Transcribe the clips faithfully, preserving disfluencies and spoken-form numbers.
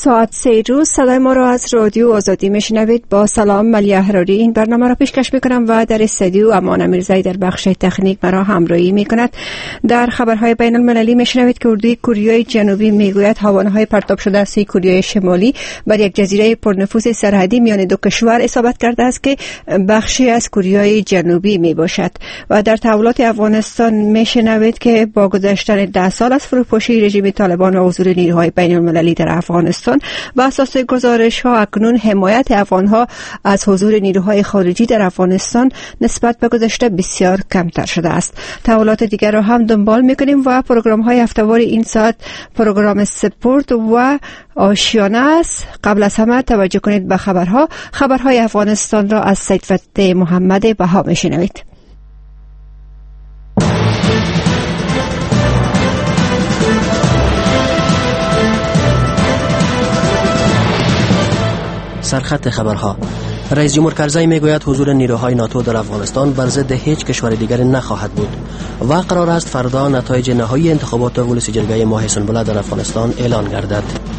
ساعت سه روز صدای ما را از رادیو آزادی میشنوید. با سلام، ملی احراری این برنامه را پیشکش میکنم و در استودیو امان میرزایی در بخش تکنیک مرا همراهی میکند. در خبرهای بین المللی میشنوید که اردوی کوریای جنوبی میگوید هاوانهای پرتاب شده از سوی کوریای شمالی بر یک جزیره پرنفوذ سرحدی میان دو کشور اصابت کرده است که بخشی از کوریای جنوبی میباشد. و در تحولات افغانستان میشنوید که با گذشتن ده سال از فروپاشی رژیم طالبان و حضور نیروهای بین المللی در افغانستان و اساس گزارش ها اکنون حمایت افغانها از حضور نیروهای خارجی در افغانستان نسبت به گذشته بسیار کمتر شده است. تحولات دیگر را هم دنبال میکنیم و پروگرام های هفته‌وار این ساعت پروگرام سپورت و آشیانه است. قبل از همه توجه کنید به خبرها. خبرهای افغانستان را از سید فتح محمد بها میشنوید. سرخط خبرها. رئیس جمهور کرزی میگوید حضور نیروهای ناتو در افغانستان بر ضد هیچ کشور دیگر نخواهد بود و قرار است فردا نتایج نهایی انتخابات ولسی جرگه ماه سنبله در افغانستان اعلان گردد.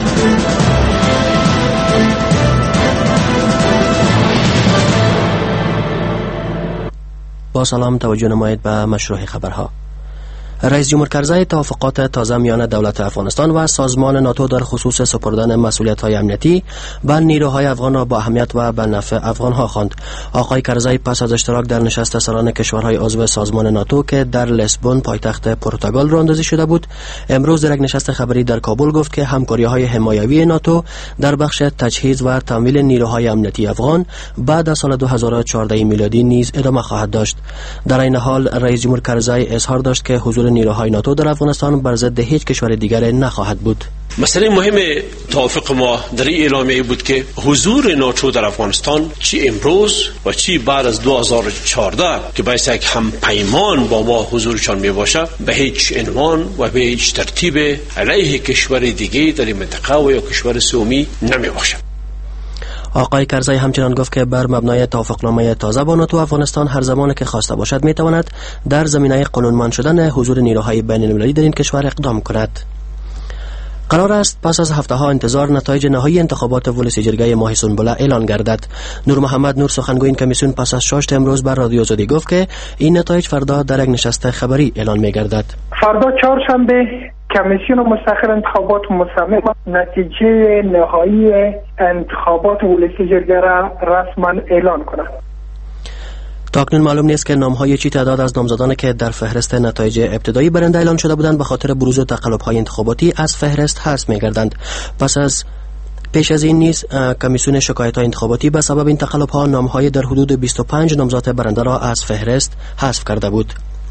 با سلام، توجه نمایید به مشروع خبرها. رئیس جمهور کرزی توافقات تازه میان دولت افغانستان و سازمان ناتو در خصوص سپردن مسئولیت‌های امنیتی به نیروهای افغان را با اهمیت و به نفع افغان‌ها خواند. آقای کرزی پس از اشتراک در نشست سران کشورهای عضو سازمان ناتو که در لیسبون پایتخت پرتغال راه‌اندازی شده بود، امروز در یک نشست خبری در کابل گفت که همکاری‌های حمایوی ناتو در بخش تجهیز و تمویل نیروهای امنیتی افغان بعد از سال دو هزار و چهارده میلادی نیز ادامه خواهد داشت. در این حال رئیس جمهور کرزی اظهار داشت که حضور نیروهای ناتو در افغانستان بر ضد هیچ کشور دیگر نخواهد بود. مسئله مهم توافق ما در این اعلامیه بود که حضور ناتو در افغانستان چی امروز و چی بعد از دو هزار و چهارده که باید یک هم پیمان با ما حضورشان می باشه به هیچ عنوان و به هیچ ترتیب علیه کشور دیگه در این منطقه و یا کشور سومی نمی باشه. آقای کرزی همچنان گفت که بر مبنای توافقنامه تازه با ناتو افغانستان هر زمان که خواسته باشد میتواند در زمینه قانونمند شدن حضور نیروهای بین المللی در این کشور اقدام کند. قرار است پس از هفته ها انتظار نتایج نهایی انتخابات ولسی جرگه ماه سنبله اعلان گردد. نور محمد نور سخنگوی این کمیسیون پس از شاشت امروز بر رادیو آزادی گفت که این نتایج فردا در یک نشست خبری اعلان می گردد. فردا چهارشنبه کمیسیون مستقل انتخابات مصمم نتیجه نهایی انتخابات ولسی جرگه را رسما اعلان کند. تاکنون معلوم نیست که نام‌های چی تعداد از نامزدان که در فهرست نتایج ابتدایی برنده اعلان شده بودند به خاطر بروز تقلب‌های انتخاباتی از فهرست حذف می‌گردند. پس از پیش از این نیز کمیسیون شکایت‌های انتخاباتی به سبب این تقلب‌ها نام‌های در حدود بیست و پنج نامزد برنده را از فهرست حذف کرده بود.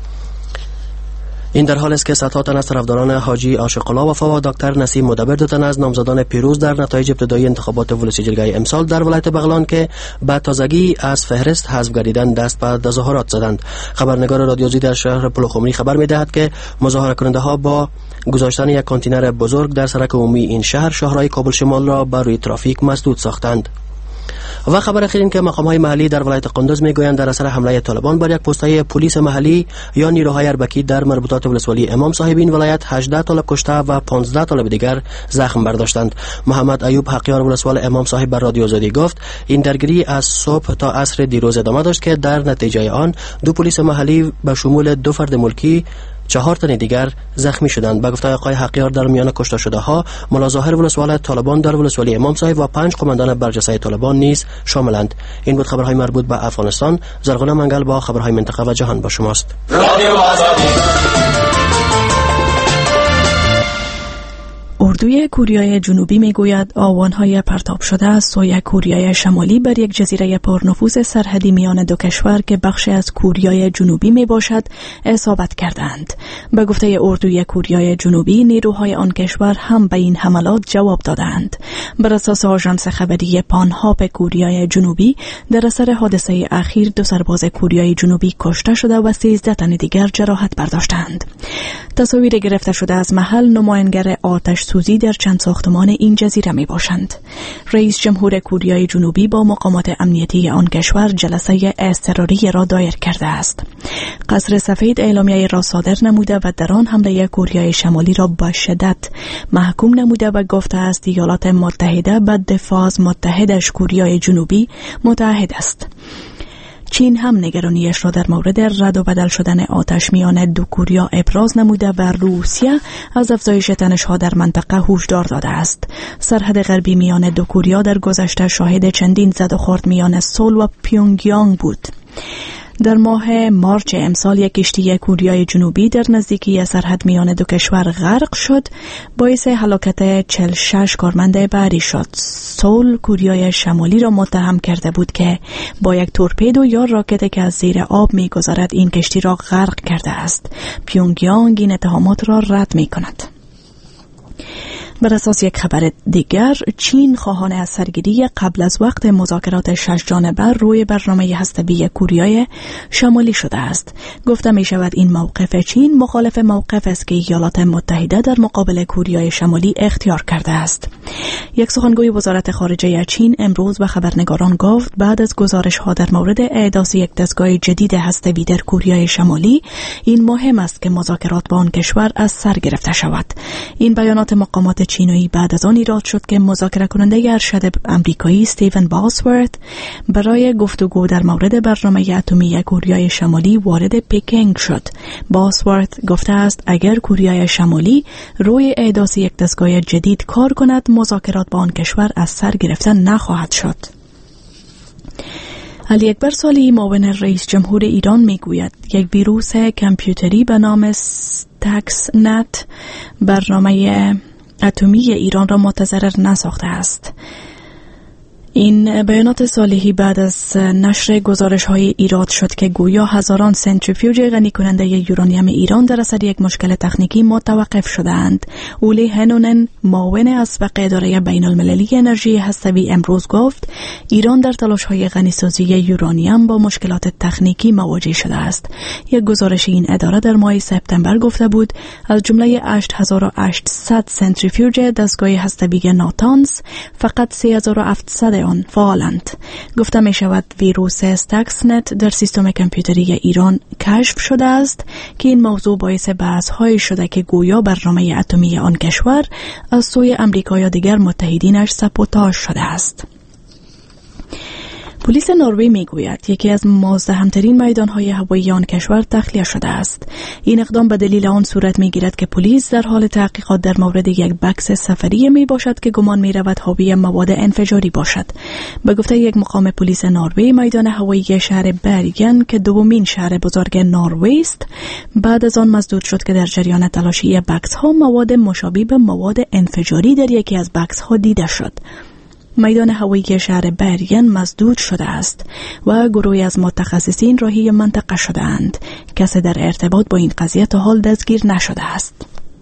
این در حال است که صدها تن از طرفداران حاجی عاشق الله وفا و دکتر نسیم مدبر دو تن از نامزدان پیروز در نتایج ابتدایی انتخابات ولسی جرگه امسال در ولایت بغلان که به تازگی از فهرست حذف گردیدند دست به تظاهرات زدند. خبرنگار رادیویی در شهر پلخمری خبر می‌دهد که مظاهره کننده‌ها با گذاشتن یک کانتینر بزرگ در سرک عمومی این شهر شاهرای کابل شمال را بر روی ترافیک مسدود ساختند. و خبر اخیر این که مقام‌های محلی در ولایت قندوز میگویند در اثر حمله طالبان بر یک پست‌های پلیس محلی یا نیروهای اربکی در مربوطات ولسوالی امام صاحب این ولایت هجده طالب کشته و پانزده طالب دیگر زخم برداشتند. محمد ایوب حقیار ولسوال امام صاحب بر رادیو آزادی گفت این درگیری از صبح تا عصر دیروز ادامه داشت که در نتیجه آن دو پلیس محلی به شمول دو فرد ملکی چهار تن دیگر زخمی شدند. با گفته آقای حقیار در میان کشته شده ها ملا ظاهر ولسوال طالبان در ولسوالی امام صاحب و پنج قماندان برجسته طالبان نیز شاملند. این بود خبرهای مربوط به افغانستان. زرغونه منگل با خبرهای منطقه و جهان با شماست. رادیو آزادی. اردوی کوریای جنوبی میگوید آوانهای پرتاب شده از سوی کوریای شمالی بر یک جزیره پرنفوذ سرحدی میان دو کشور که بخشی از کوریای جنوبی می باشد اصابت کردند. به گفته اردوی کوریای جنوبی نیروهای آن کشور هم به این حملات جواب دادند. بر اساس آژانس خبری پانهاپ کوریای جنوبی در اثر حادثه اخیر دو سرباز کوریای جنوبی کشته شده و سیزده تن دیگر جراحت برداشتند. تصاویر گرفته شده از محل نمایانگر آتش سوزی در چند ساختمان این جزیره می باشند. رئیس جمهور کوریای جنوبی با مقامات امنیتی آن کشور جلسه اضطراری را دایر کرده است. قصر سفید اعلامیه را صادر نموده و در آن حمله کوریای شمالی را با شدت محکوم نموده و گفته است ایالات متحده به دفاع از متحدش کوریای جنوبی متعهد است. چین هم نگرانیش را در مورد رد و بدل شدن آتش میان دو کوریا ابراز نموده و روسیه از افزایش تنش‌ها در منطقه هشدار داده است. سرحد غربی میان دو کوریا در گذشته شاهد چندین زد و خورد میان سول و پیونگیانگ بود. در ماه مارچ امسال یک کشتی کوریای جنوبی در نزدیکی سرحد میان دو کشور غرق شد، باعث هلاکت چهل و شش کارمند بحری شد. سول کوریای شمالی را متهم کرده بود که با یک تورپیدو یا راکت که از زیر آب می‌گذرد این کشتی را غرق کرده است. پیونگیانگ این اتهامات را رد می‌کند. بر اساس یک خبر دیگر، چین خواهان از سرگیری قبل از وقت مذاکرات شش جانبه روی برنامه هسته‌ای کوریای شمالی شده است. گفته می شود این موقف چین مخالف موقف است که ایالات متحده در مقابل کوریای شمالی اختیار کرده است. یک سخنگوی وزارت خارجه چین امروز به خبرنگاران گفت بعد از گزارش ها در مورد احداث یک دستگاه جدید هسته‌ای در کوریای شمالی، این مهم است که مذاکرات با آن کشور از سر گرفته شود. این بیانات مقامات چینی بعد از آن ایراد شد که مذاکره کننده ارشد آمریکایی استیون باسورت برای گفتگو در مورد برنامه اتمی کوریای شمالی وارد پکینگ شد. باسورت گفته است اگر کوریای شمالی روی احداث یک دستگاه جدید کار کند، مذاکرات با آن کشور از سر گرفته نخواهد شد. علی اکبر صالحی معاون رئیس جمهور ایران میگوید یک ویروس کامپیوتری به نام استکس نت برنامه اتمی ایران را متضرر نساخته است. این بیانات صالحی بعد از نشر گزارش های ایراد شد که گویا هزاران سنتریفیوژ غنی کننده یورانیم ایران در اثر یک مشکل تکنیکی متوقف شدند. اولی هنونن معاون اسبق اداره بین المللی انرژی هسته‌ای امروز گفت ایران در تلاش های غنی سازی یورانیم با مشکلات تکنیکی مواجه شده است. یک گزارش این اداره در ماه سپتامبر گفته بود از جمله هشت هزار و هشتصد سنتریفیوژ دستگاه هسته‌ای ناتانز فقط سه هزار و هفتصد آن فعالند. گفته می شود ویروس استکس نت در سیستم کامپیوتری ایران کشف شده است که این موضوع باعث بحث های شده که گویا برنامه اتمی آن کشور از سوی امریکا یا دیگر متحدینش سابوتاژ شده است. پلیس نروژ میگوید یکی از مزدحم‌ترین میدان‌های هوایی آن کشور تخلیه شده است. این اقدام به دلیل آن صورت می‌گیرد که پلیس در حال تحقیقات در مورد یک بکس سفری میباشد که گمان می‌رود حاوی مواد انفجاری باشد. به گفته یک مقام پلیس نروژ، میدان هوایی شهر برگن که دومین شهر بزرگ نروژ است، بعد از آن مسدود شد که در جریان تلاشی بکس‌ها مواد مشابه به مواد انفجاری در یکی از بکس‌ها دیده شد. میدان هوایی شهر برگن مسدود شده است و گروهی از متخصصین راهی منطقه شدند. کسی در ارتباط با این قضیه تا حال دستگیر نشده است.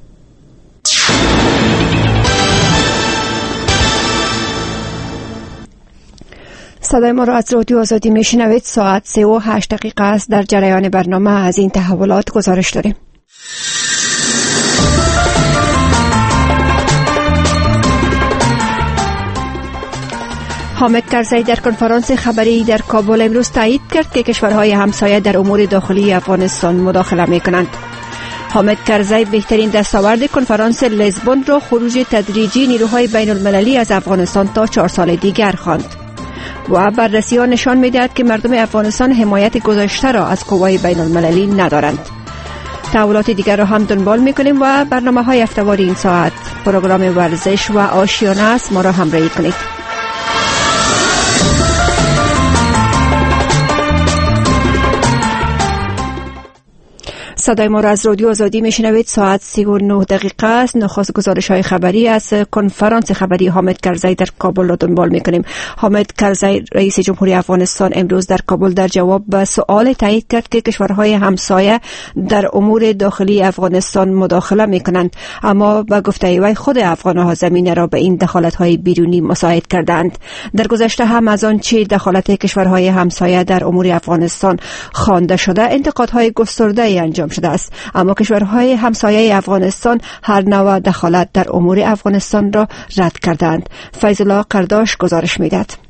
صدای ما را از رادیو آزادی میشنوید. ساعت سه و هشت دقیقه است. در جریان برنامه از این تحولات گزارش داریم. حامد کرزی در کنفرانس خبری در کابل امروز تایید کرد که کشورهای همسایه در امور داخلی افغانستان مداخله می‌کنند. حامد کرزی بهترین دستاورد کنفرانس لیزبون را خروج تدریجی نیروهای بین المللی از افغانستان تا چهار سال دیگر خواند و بررسی‌ها نشان می‌دهد که مردم افغانستان حمایت گذشته را از قوای بین المللی ندارند. تحولات دیگر را هم دنبال می‌کنیم و برنامه‌های هفته‌واری این ساعت پروگرام ورزش و آشیانه است. ما را همراهی کنید. صدای ما را از رادیو آزادی میشنوید. ساعت سی و نه دقیقه است. نخست گزارش های خبری از کنفرانس خبری حامد کرزی در کابل را دنبال میکنیم. حامد کرزی رئیس جمهوری افغانستان امروز در کابل در جواب به سؤال تایید کرد که کشورهای همسایه در امور داخلی افغانستان مداخله میکنند، اما به گفته وی خود افغانها زمینه را به این دخالت های بیرونی مساعد کردند. در گذشته هم از آنچه دخالت کشورهای همسایه در امور افغانستان خوانده شده انتقادهای گسترده انجام شده است، اما کشورهای همسایه افغانستان هر نوع دخالت در امور افغانستان را رد کردند. فیض الله قرداش گزارش می‌دهد.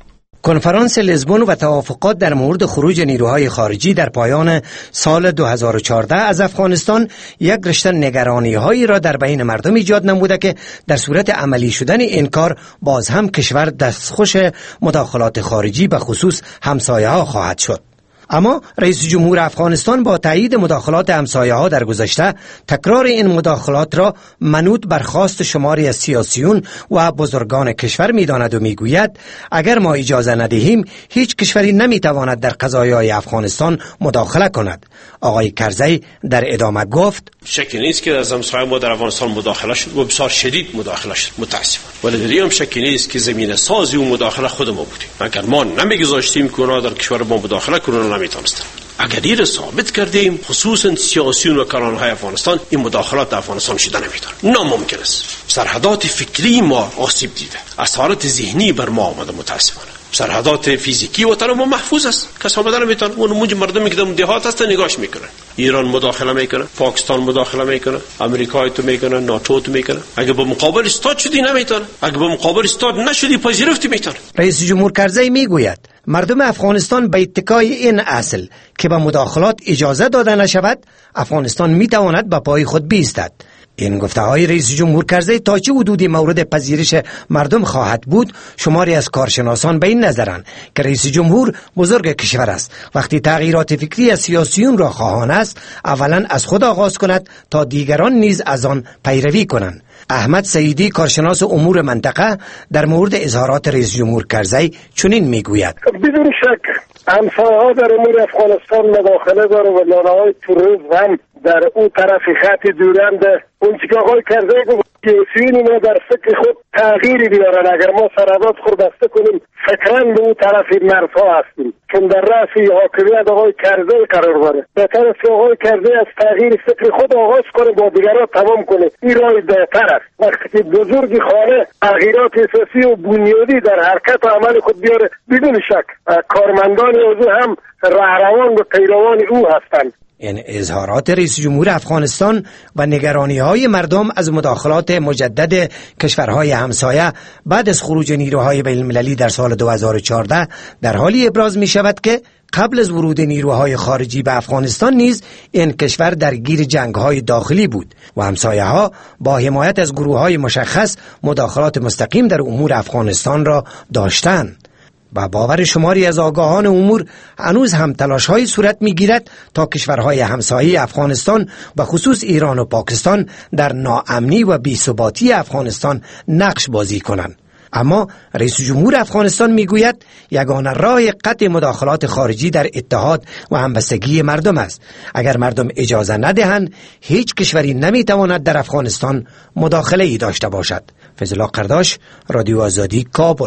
کنفرانس لیزبون و توافقات در مورد خروج نیروهای خارجی در پایان سال دو هزار و چهارده از افغانستان یک رشته نگرانی‌هایی را در بین مردم ایجاد نموده که در صورت عملی شدن این کار باز هم کشور دستخوش مداخلات خارجی به خصوص همسایه‌ها خواهد شد. اما رئیس جمهور افغانستان با تایید مداخلات همسایه‌ها در گذشته تکرار این مداخلات را منوط بر خواست شماری از سیاسیون و بزرگان کشور می‌داند و می‌گوید اگر ما اجازه ندهیم هیچ کشوری نمی‌تواند در قضایای افغانستان مداخله کند. آقای کرزی در ادامه گفت شکی نیست که از همسایه ما در افغانستان مداخله شد و بسیار شدید مداخله شد متاسفانه، ولی در این هم شکی نیست که زمینه سازی و مداخله خود ما بودیم. اگر ما نمی‌گذاشتیم که اونا در کشور ما مداخله کنند نمیتونستن. اگر این صابت کردیم خصوصا سیاسیون و کلانهای افغانستان این مداخلات در افغانستان شده نمیتونه، ناممکن است. سرحدات فکری ما آسیب دیده، اثرات ذهنی بر ما آمده متاسفانه. سرحدات فیزیکی وطن ما محفوظ است، کس آمده نمیتونه. اون موج مردمی که در دهات هستن نگاش میکنن. ایران مداخله میکنه، پاکستان مداخله میکنه، امریکا تو میکنه، ناتو تو میکنه. اگه با مقابل استاد شدی نمیتونه، اگه با مقابل استاد نشدی پذیرفتی میتونه. رئیس جمهور کرزی میگوید مردم افغانستان به اتکای این اصل که به مداخلات اجازه داده نشود افغانستان میتواند به پای خود بایستد. این گفته های رئیس جمهور کرزی تا چه حدودی مورد پذیرش مردم خواهد بود شماری از کارشناسان به این نظرند که رئیس جمهور بزرگ کشور است. وقتی تغییرات فکری از سیاسیون را خواهان است اولا از خود آغاز کند تا دیگران نیز از آن پیروی کنند. احمد سعیدی کارشناس امور منطقه در مورد اظهارات رئیس جمهور کرزی چنین میگوید بدون شک همسایه‌ها در امور افغانستان مداخله داره و لانه‌های تروریسم هم در اون طرف خط دورند. اون چی که آقای کرزی گفت سیاسیون ما در فکر خود تغییری بیارن. اگر ما سرحدات خود بسته کنیم فکرن به اون طرف مرزها هستیم چون در رأس حاکمیت آقای کرزی قرار داره. بهتر است که آقای کرزی از تغییر فکر خود آغاز کنه با دیگران تمام کنه. این راه بهتر است. وقتی که بزرگ خانه تغییرات اساسی و بنیادی در حرکت و عمل خود بیاره بدون شک کارمندان او هم رهروان و پیروان او هستند. این اظهارات رئیس جمهور افغانستان و نگرانی‌های مردم از مداخلات مجدد کشورهای همسایه بعد از خروج نیروهای بین‌المللی در سال دو هزار و چهارده در حالی ابراز می شود که قبل از ورود نیروهای خارجی به افغانستان نیز این کشور درگیر جنگ‌های داخلی بود و همسایه‌ها با حمایت از گروه‌های مشخص مداخلات مستقیم در امور افغانستان را داشتند. و باور شماری از آگاهان امور هنوز هم تلاش‌های صورت می‌گیرد تا کشورهای همسایه افغانستان و خصوص ایران و پاکستان در ناامنی و بی‌ثباتی افغانستان نقش بازی کنند. اما رئیس جمهور افغانستان میگوید یگانه راه قطع مداخلات خارجی در اتحاد و همبستگی مردم است. اگر مردم اجازه ندهند هیچ کشوری نمیتواند در افغانستان مداخله ای داشته باشد. فضل قرداش، رادیو آزادی، کابل.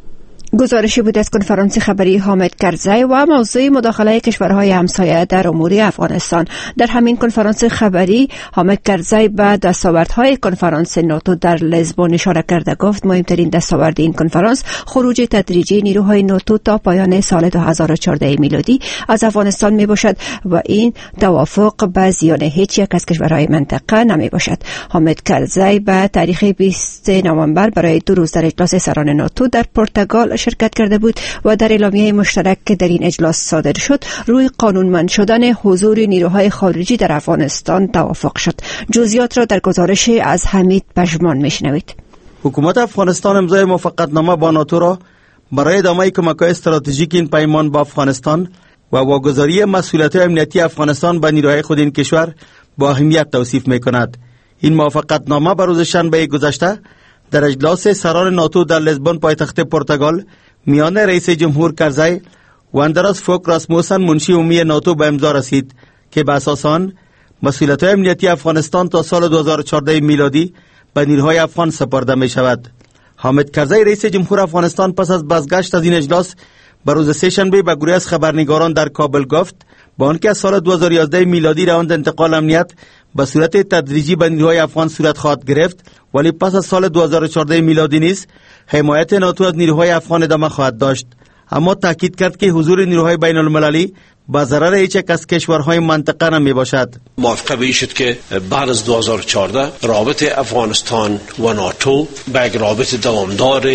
گزارشی بود از کنفرانس خبری حامد کرزی و موضوع مداخله کشورهای همسایه در امور افغانستان. در همین کنفرانس خبری حامد کرزی به دستاوردهای کنفرانس ناتو در لیزبون اشاره کرده. گفت مهمترین دستاورد این کنفرانس خروج تدریجی نیروهای ناتو تا پایان سال دو هزار و چهارده میلادی از افغانستان می باشد و این توافق به زیان هیچ یک از کشورهای منطقه نمی باشد. حامد کرزی به تاریخ بیست نوامبر برای دو روز در اجلاس سران ناتو در پرتغال شرکت کرده بود و در اعلامیه مشترک که در این اجلاس صادر شد روی قانونمند شدن حضور نیروهای خارجی در افغانستان توافق شد. جزئیات را در گزارش از حمید پژمان میشنوید. حکومت افغانستان امضای موافقتنامه با ناتو را برای ادامه کمک‌های استراتژیک این پیمان با افغانستان و واگذاری مسئولیت امنیتی افغانستان به نیروهای خود این کشور با اهمیت توصیف می‌کند. این موافقتنامه بر روز شنبه گذشته در اجلاس سران ناتو در لیزبون پایتخت پرتغال میان رئیس جمهور کرزی و اندراس فوک راسموسن منشی عمومی ناتو به امضا رسید که به اساس آن مسئولیت امنیتی افغانستان تا سال دو هزار و چهارده میلادی به نیروهای افغان سپرده می شود. حامد کرزی رئیس جمهور افغانستان پس از بازگشت از این اجلاس بر روز سه شنبه به گروهی از خبرنگاران در کابل گفت با آنکه از سال دو هزار و یازده میلادی روند انتقال امنیت به صورت تدریجی به نیروهای افغان صورت خواهد گرفت ولی پس از سال دو هزار و چهارده میلادی نیز حمایت ناتو از نیروهای افغان ادامه خواهد داشت. اما تاکید کرد که حضور نیروهای بین المللی به ضرر هیچ یک از کشورهای منطقه نمی باشد. موافقه به این شد که بعد از دو هزار و چهارده رابطه افغانستان و ناتو به یک رابطه دوامدار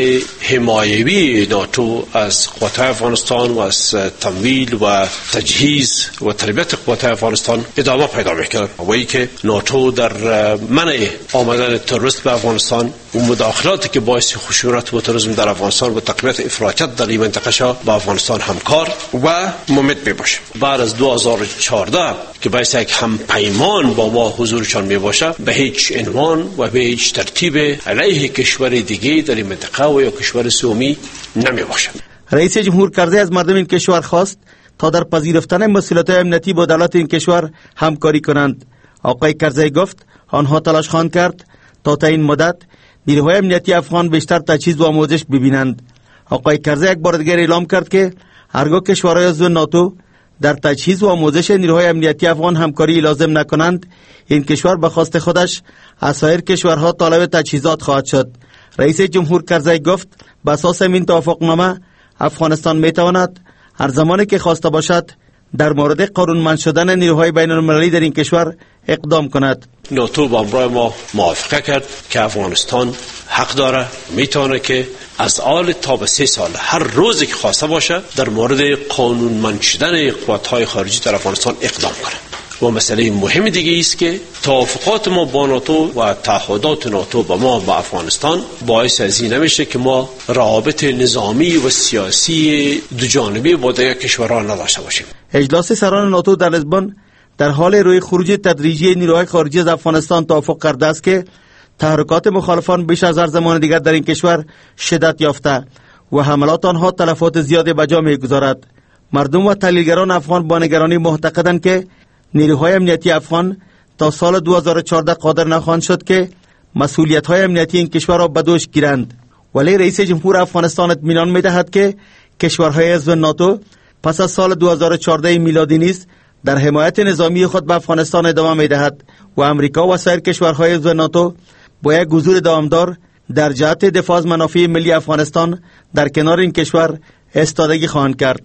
حمایوی ناتو از قوات افغانستان و از تمویل و تجهیز و تربیت قوات افغانستان ادامه پیدا می‌کند و ای که ناتو در منع آمدن تروریست به افغانستان و مداخلاتی که باعث خشونت و تروریسم در افغانستان و تقویت افراطیت در این منطقه شد با افغانستان همکار و ممد میباشه. بعد از دو هزار و چهارده که باعث یک هم پیمان با ما حضورشان میباشه به هیچ عنوان و به هیچ ترتیب علیه کشور دیگه در این منطقه و یا کشور سومی نمیباشه. رئیس جمهور کرزی از مردم این کشور خواست تا در پذیرفتن مسئولیت‌های امنیتی با دولت این کشور همکاری کنند. آقای کرزی گفت آنها تلاش خواهند کرد تا تا این مدت نیروهای امنیتی افغان بیشتر تجهیز و آموزش ببینند. آقای کرزی یک بار دیگر اعلام کرد که هرگاه کشورهای عضو ناتو در تجهیز و آموزش نیروهای امنیتی افغان همکاری لازم نکنند، این کشور به خواست خودش از سایر کشورها طالب تجهیزات خواهد شد. رئیس جمهور کرزی گفت به اساس این توافقنامه افغانستان میتواند هر زمانی که خواسته باشد در مورد قانونمند شدن نیروهای بین المللی در این کشور اقدام کند. ناتو با امرای ما موافقه کرد که افغانستان حق داره میتونه که از آل تا به سه سال هر روزی که خواسته باشه در مورد قانونمند شدن قوات‌های خارجی در افغانستان اقدام کنه. و مسئله مهم دیگه است که توافقات ما با ناتو و تعهدات ناتو با ما با افغانستان باعث از این نمیشه که ما روابط نظامی و سیاسی دو جانبه با دیگر کشورها نداشته باشیم. اجلاس سران ناتو در لیسبون در حال روی خروج تدریجی نیروهای خارجی از افغانستان توافق کرده است که تحرکات مخالفان بیش از هر زمان دیگر در این کشور شدت یافته و حملات آنها تلفات زیادی به جا می‌گذارد. مردم و تحلیلگران افغان با نگرانی معتقدند که نیروهای امنیتی افغان تا سال دو هزار و چهارده قادر نخواهند شد که مسئولیت‌های امنیتی این کشور را به دوش گیرند. ولی رئیس جمهور افغانستان اطمینان می‌دهد که کشورهای عضو ناتو پس از سال دو هزار و چهارده میلادی نیز در حمایت نظامی خود به افغانستان ادامه می‌دهد و امریکا و سایر کشورهای عضو ناتو با یک حضور دوامدار در جهت دفاع از منافع ملی افغانستان در کنار این کشور ایستادگی خواهند کرد.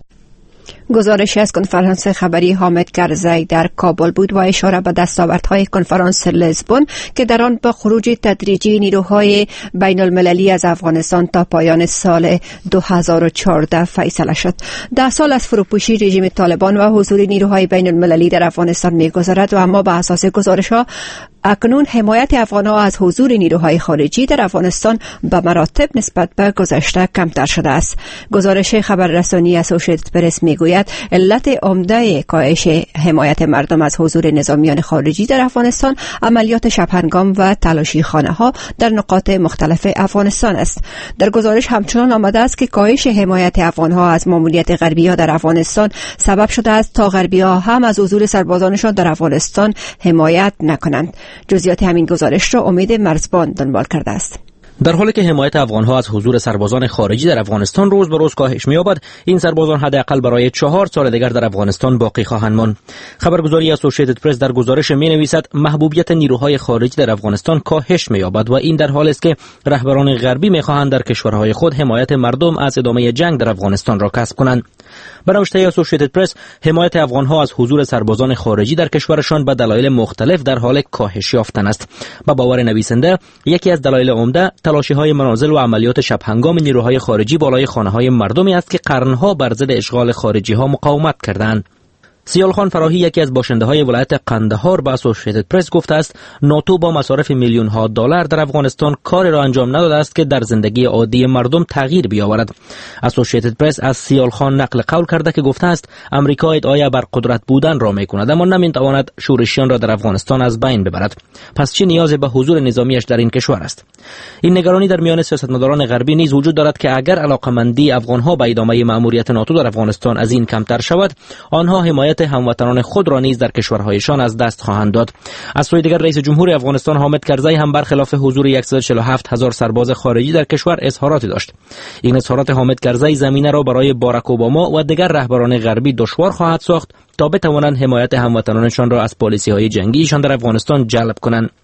گزارشی از کنفرانس خبری حامد کرزی در کابل بود و اشاره به دستاوردهای کنفرانس لیسبون که در آن با خروج تدریجی نیروهای بین المللی از افغانستان تا پایان سال دو هزار و چهارده فیصله شد. ده سال از فروپوشی رژیم طالبان و حضور نیروهای بین المللی در افغانستان می‌گذرد و اما به اساس گزارش‌ها اکنون حمایت افغان‌ها از حضور نیروهای خارجی در افغانستان به مراتب نسبت به گذشته کمتر شده است. گزارش خبررسانی اسوسییتد پرس میگوید علت عمده کاهش حمایت مردم از حضور نظامیان خارجی در افغانستان عملیات شبهنگام و تلاشی خانه‌ها در نقاط مختلف افغانستان است. در گزارش همچنان آمده است که کاهش حمایت افغان‌ها از ماموریت غربی‌ها در افغانستان سبب شده است تا غربی‌ها هم از حضور سربازانشان در افغانستان حمایت نکنند. جزئیات همین گزارش را امید مرزبان دنبال کرده است. در حالی که حمایت افغان‌ها از حضور سربازان خارجی در افغانستان روز به روز کاهش می‌یابد، این سربازان حداقل برای چهار سال دیگر در افغانستان باقی خواهند ماند. خبرگزاری اسوسییتد پرس در گزارش می‌نویسد محبوبیت نیروهای خارجی در افغانستان کاهش می‌یابد و این در حالی است که رهبران غربی می‌خواهند در کشورهای خود حمایت مردم از ادامه جنگ در افغانستان را کسب کنند. به نوشته اسوسییتد پرس، حمایت افغان‌ها از حضور سربازان خارجی در کشورشان به دلایل مختلف در حال کاهش یافتن است. با باور نویسنده، یکی از دلایل عمده تلاشی‌های منازل و عملیات شب‌هنگام نیروهای خارجی بالای خانه‌های مردمی است که قرن‌ها بر ضد اشغال خارجی‌ها مقاومت کردند. سیال خان فراهی، یکی از باشنده‌های ولایت قندهار، به اسوسییتد پرس گفته است ناتو با مصارف میلیون‌ها دلار در افغانستان کاری را انجام نداده است که در زندگی عادی مردم تغییر بیاورد. اسوسییتد پرس از سیال خان نقل قول کرده که گفته است امریکا ادعای بر قدرت بودن را می‌کند اما نمی‌تواند شورشیان را در افغانستان از بین ببرد. پس چه نیازی به حضور نظامیش در این کشور است؟ این نگرانی در میان سیاستمداران غربی نیز وجود دارد که اگر علاقه‌مندی افغان‌ها به ادامه مأموریت ناتو در افغانستان از این کمتر شود، آنها حمایت هموطنان خود را نیز در کشورهایشان از دست خواهند داد. از سوی دیگر رئیس جمهور افغانستان حامد کرزی هم برخلاف حضور صد و چهل و هفت هزار سرباز خارجی در کشور اظهاراتی داشت. این اظهارات حامد کرزی زمینه را برای باراک اوباما و دیگر رهبران غربی دشوار خواهد ساخت تا بتوانند حمایت هموطنانشان را از پالیسی‌های جنگیشان در افغانستان جلب کنند.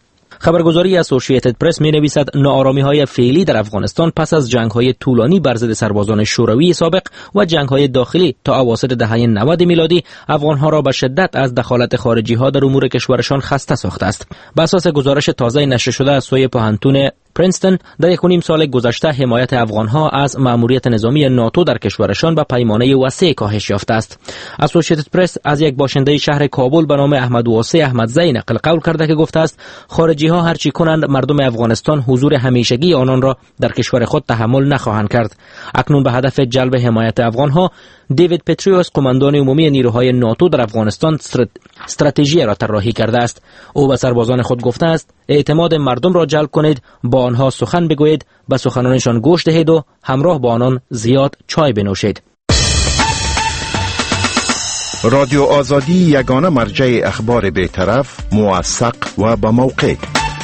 خبرگزاری اسوسییتد پرس می نویسد ناآرامی‌های فعلی در افغانستان پس از جنگ‌های طولانی بر ضد سربازان شوروی سابق و جنگ‌های داخلی تا اواسط دهه نود میلادی افغان‌ها را به شدت از دخالت خارجی‌ها در امور کشورشان خسته ساخته است. بر اساس گزارش تازه نشر شده از سوی پوهنتون پرینستون در یک و نیم سال گذشته حمایت افغان‌ها از مأموریت نظامی ناتو در کشورشان به پیمانه وسیع کاهش یافته است. اسوسییتد پرس از یک باشنده شهر کابل به نام احمد واسع احمدزی نقل قول کرده که گفته است خارجی‌ها هر چی کنند مردم افغانستان حضور همیشگی آنان را در کشور خود تحمل نخواهند کرد. اکنون به هدف جلب حمایت افغان‌ها دیوید پتریوس قماندان عمومی نیروهای ناتو در افغانستان استراتژی را طراحی کرده است. او به سربازان خود گفته است اعتماد مردم را جلب کنید، با آنها سخن بگویید، به سخنانشان گوش دهید و همراه با آنان زیاد چای بنوشید. رادیو آزادی یگانه مرجع اخبار بی‌طرف، موثق و با موقع.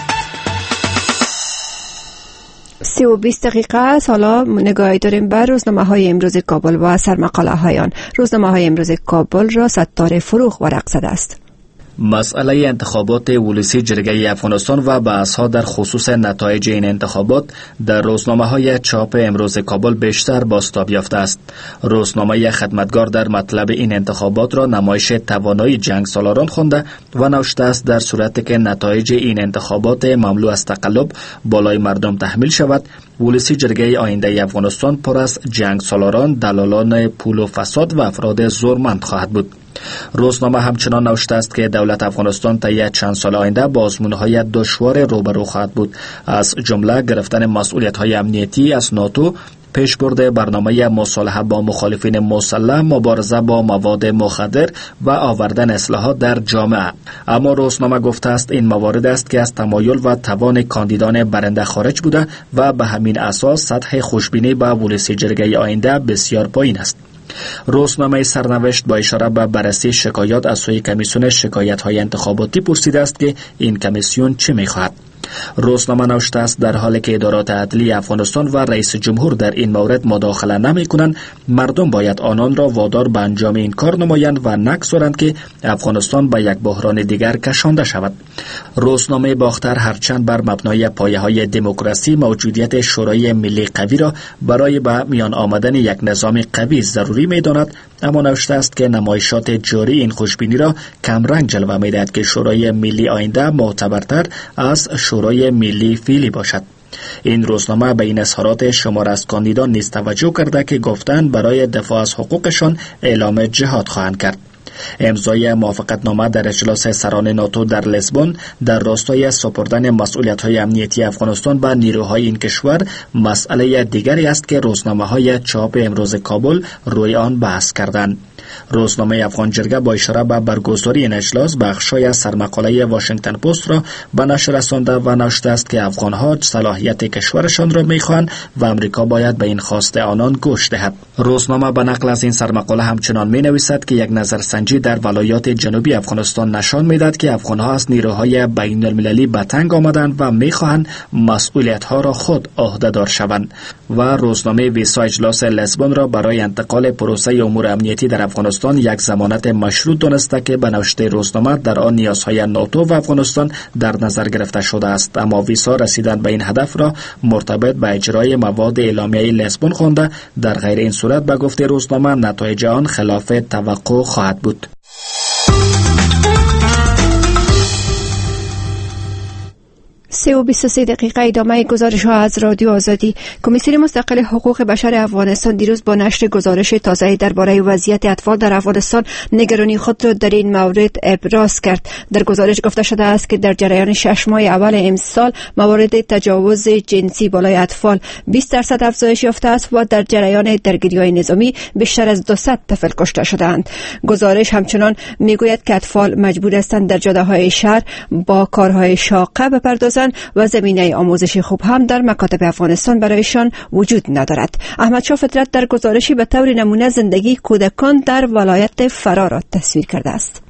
سی و بیست دقیقه است. حالا نگاهی داریم بر روزنامه های امروز کابل و سرمقاله هایان. روزنامه های امروز کابل را ستاره فروغ ورق زده است. مسئله انتخابات ولسی جرگه افغانستان و بحث‌ها در خصوص نتایج این انتخابات در روزنامه‌های چاپ امروز کابل بیشتر بازتاب یافته است. روزنامه خدمتگار در مطلب این انتخابات را نمایش توانایی جنگ سالاران خوانده و نوشته است در صورتی که نتایج این انتخابات مملو از تقلب بالای مردم تحمیل شود، ولسی جرگه آینده افغانستان پر از جنگ سالاران، دلالان پول و فساد و افراد زورمند خواهد بود. روزنامه همچنان نوشته است که دولت افغانستان طی چند سال آینده با آزمون‌های دشوار روبرو خواهد بود، از جمله گرفتن مسئولیت‌های امنیتی از ناتو، پیشبرد برنامه مصالحه با مخالفین مسلح، مبارزه با مواد مخدر و آوردن اصلاحات در جامعه. اما روزنامه گفته است این موارد است که از تمایل و توان کاندیدان برنده خارج بوده و به همین اساس سطح خوشبینی به ولسی جرگه آینده بسیار پایین است. روزنامه سرنوشت با اشاره به بررسی شکایات از سوی کمیسیون شکایت‌های انتخاباتی پرسیده است که این کمیسیون چه می‌خواهد. روزنامه نوشته است در حالی که ادارات عدلی افغانستان و رئیس جمهور در این مورد مداخله نمی‌کنند، مردم باید آنان را وادار به انجام این کار نمایند و نگذارند که افغانستان به یک بحران دیگر کشانده شود. روزنامه باختر هرچند بر مبنای پایه‌های دموکراسی موجودیت شورای ملی قوی را برای به میان آمدن یک نظام قوی ضروری می‌داند، اما نوشته است که نمایشات جاری این خوشبینی را کمرنگ جلوه می‌دهد که شورای ملی آینده معتبرتر از شورای ملی فعلی باشد. این روزنامه به این اظهارات شمار از کاندیدان نیز توجه کرده که گفتند برای دفاع از حقوقشان اعلام جهاد خواهند کرد. امضای موافقتنامه در اجلاس سران ناتو در لزبون در راستای سپردن مسئولیت‌های امنیتی افغانستان به نیروهای این کشور مسئله دیگری است که روزنامه‌های چاپ امروز کابل روی آن بحث کردند. روزنامه افغان جرگه با اشاره به برگزاری این اجلاس بخشای از سرمقاله واشنگتن پست را به نشر رسانده و نوشته است که افغان‌ها صلاحیت کشورشان را می‌خواهند و امریکا باید به این خواست آنان گوش دهد. روزنامه به نقل از این سرمقاله همچنان می‌نویسد که یک نظرسنجی در ولایات جنوبی افغانستان نشان می‌دهد که افغان‌ها از نیروهای بین‌المللی به تنگ آمدند و می‌خواهند مسئولیت‌ها را خود عهده‌دار شوند. و روزنامه ویسا اجلاس لزبون را برای انتقال پروسه امور امنیتی در افغانستان یک ضمانت مشروط دانسته که به نوشته روزنامه در آن نیازهای ناتو و افغانستان در نظر گرفته شده است، اما ویسا رسیدن به این هدف را مرتبط به اجرای مواد اعلامیه لزبون خوانده، در غیر این صورت به گفته روزنامه نتایج آن خلاف توقع خواهد بود. سه و بیست و سه دقیقه ادامه گزارش ها از رادیو آزادی. کمیسیون مستقل حقوق بشر افغانستان دیروز با نشر گزارش تازه درباره وضعیت اطفال در افغانستان نگرانی خود را در این مورد ابراز کرد. در گزارش گفته شده است که در جریان شش ماه اول امسال موارد تجاوز جنسی بالای اطفال بیست درصد افزایش یافته است و در جریان درگیری‌های نظامی بیشتر از دویست طفل کشته شدند. گزارش همچنان میگوید که اطفال مجبور هستند در جاده‌های شهر با کارهای شاقه بپردازند و زمینه آموزش خوب هم در مکاتب افغانستان برایشان وجود ندارد. احمد شاه فطرت در گزارشی به طور نمونه زندگی کودکان در ولایت فرا را تصویر کرده است.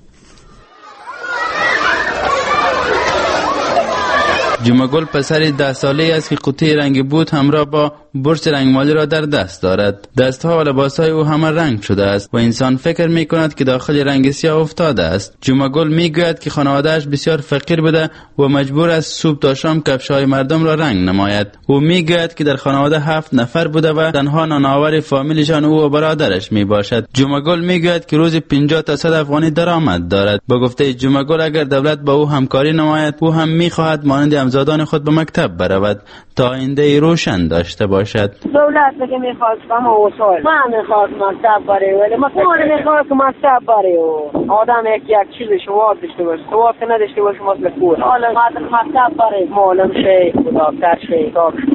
جمعگل پسر ده ساله است که قوطی رنگ بود همراه با برج رنگمالی را در دست دارد. دستها و لباسهای او همه رنگ شده است و انسان فکر می کند که داخل رنگ سیاه افتاده است. جمعگل می گوید که خانواده‌اش بسیار فقیر بوده و مجبور است صبح تا شام کفش‌های مردم را رنگ نماید. او می گوید که در خانواده هفت نفر بوده و تنها نانآور فامیلشان او و برادرش می باشد. جمعگل می گوید که روزی پنجاه تا صد افغانی درآمد دارد. با گفته جمعگل اگر دولت با او همکاری نماید، او هم می خواهد مانند امزادان خود به مکتب برود تا آینده روشن داشته باشد. دولت بگه میخواد ما وسایل من میخواد مکتب بره، ولی ما میخواد که مکتب بره و آدم یک یک چیز سواد داشته باشه، سواد که نداشته باشه مثل کور. حالا مکتب بره، معلم شه، دکتر شه،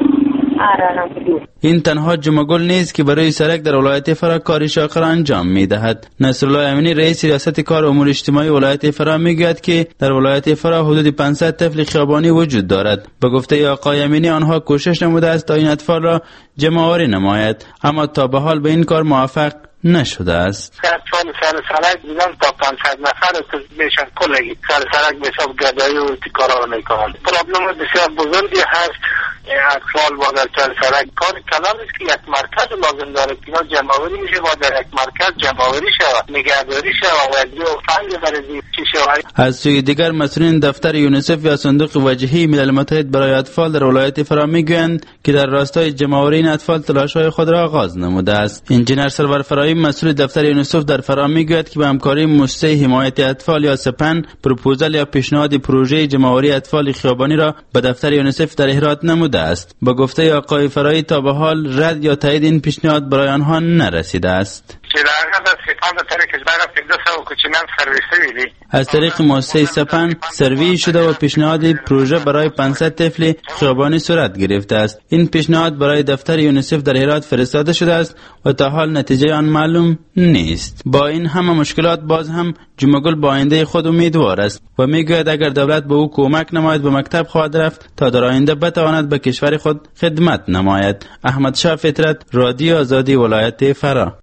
این تنها جمعگل نیست که برای سرک در ولایت فرا کاری شاقر انجام می دهد. نصرالله امینی رئیس ریاست کار امور اجتماعی ولایت فرا می گوید که در ولایت فرا حدود پانصد طفل خیابانی وجود دارد. به گفته آقای امینی آنها کوشش نموده است تا این اطفال را جمع آوری نماید، اما تا به حال به این کار موفق نشده است. اطفال سر سرک دیدن تا پانصد نفر که میشن کلگی سر سرک به حساب گدایی و کارا رو میکنن. پرابلم بسیار بزرگی هست. اطفال با در سر سرک کار کلام است که یک مرکز لازم داره که اینا جمع‌آوری میشه و در یک مرکز جمع‌آوری شود، نگهداری شود و دیو فنگ برای چی شود. از سوی دیگر مسئولین دفتر یونیسف یا صندوق وجهی ملل متحد برای اطفال در ولایت فرا میگویند که در راستای جمع‌آوری این اطفال تلاش‌های خود را آغاز نموده است. انجینر سرور فرایی مسئول دفتر یونیسف در فرا میگوید که به همکاری مؤسسه حمایت اطفال یا سپن پروپوزال یا پیشنهاد پروژه جمع‌آوری اطفال خیابانی را به دفتر یونیسف در هرات نموده است. با گفته آقای فرایی تا به حال رد یا تایید این پیشنهاد برای آنها نرسیده است. از طریق مؤسسه سپن سروی شده و پیشنهاد پروژه برای پانصد طفل خیابانی صورت گرفته است. این پیشنهاد برای دفتر یونیسف در هرات فرستاده شده است و تا حال نتیجه آن معلوم نیست. با این همه مشکلات باز هم جمعگل با آینده خود امیدوار است و میگوید اگر دولت به او کمک نماید به مکتب خواهد رفت تا در آینده بتواند به کشور خود خدمت نماید. احمد شاه فطرت، رادیو آزادی، ولایت فرا.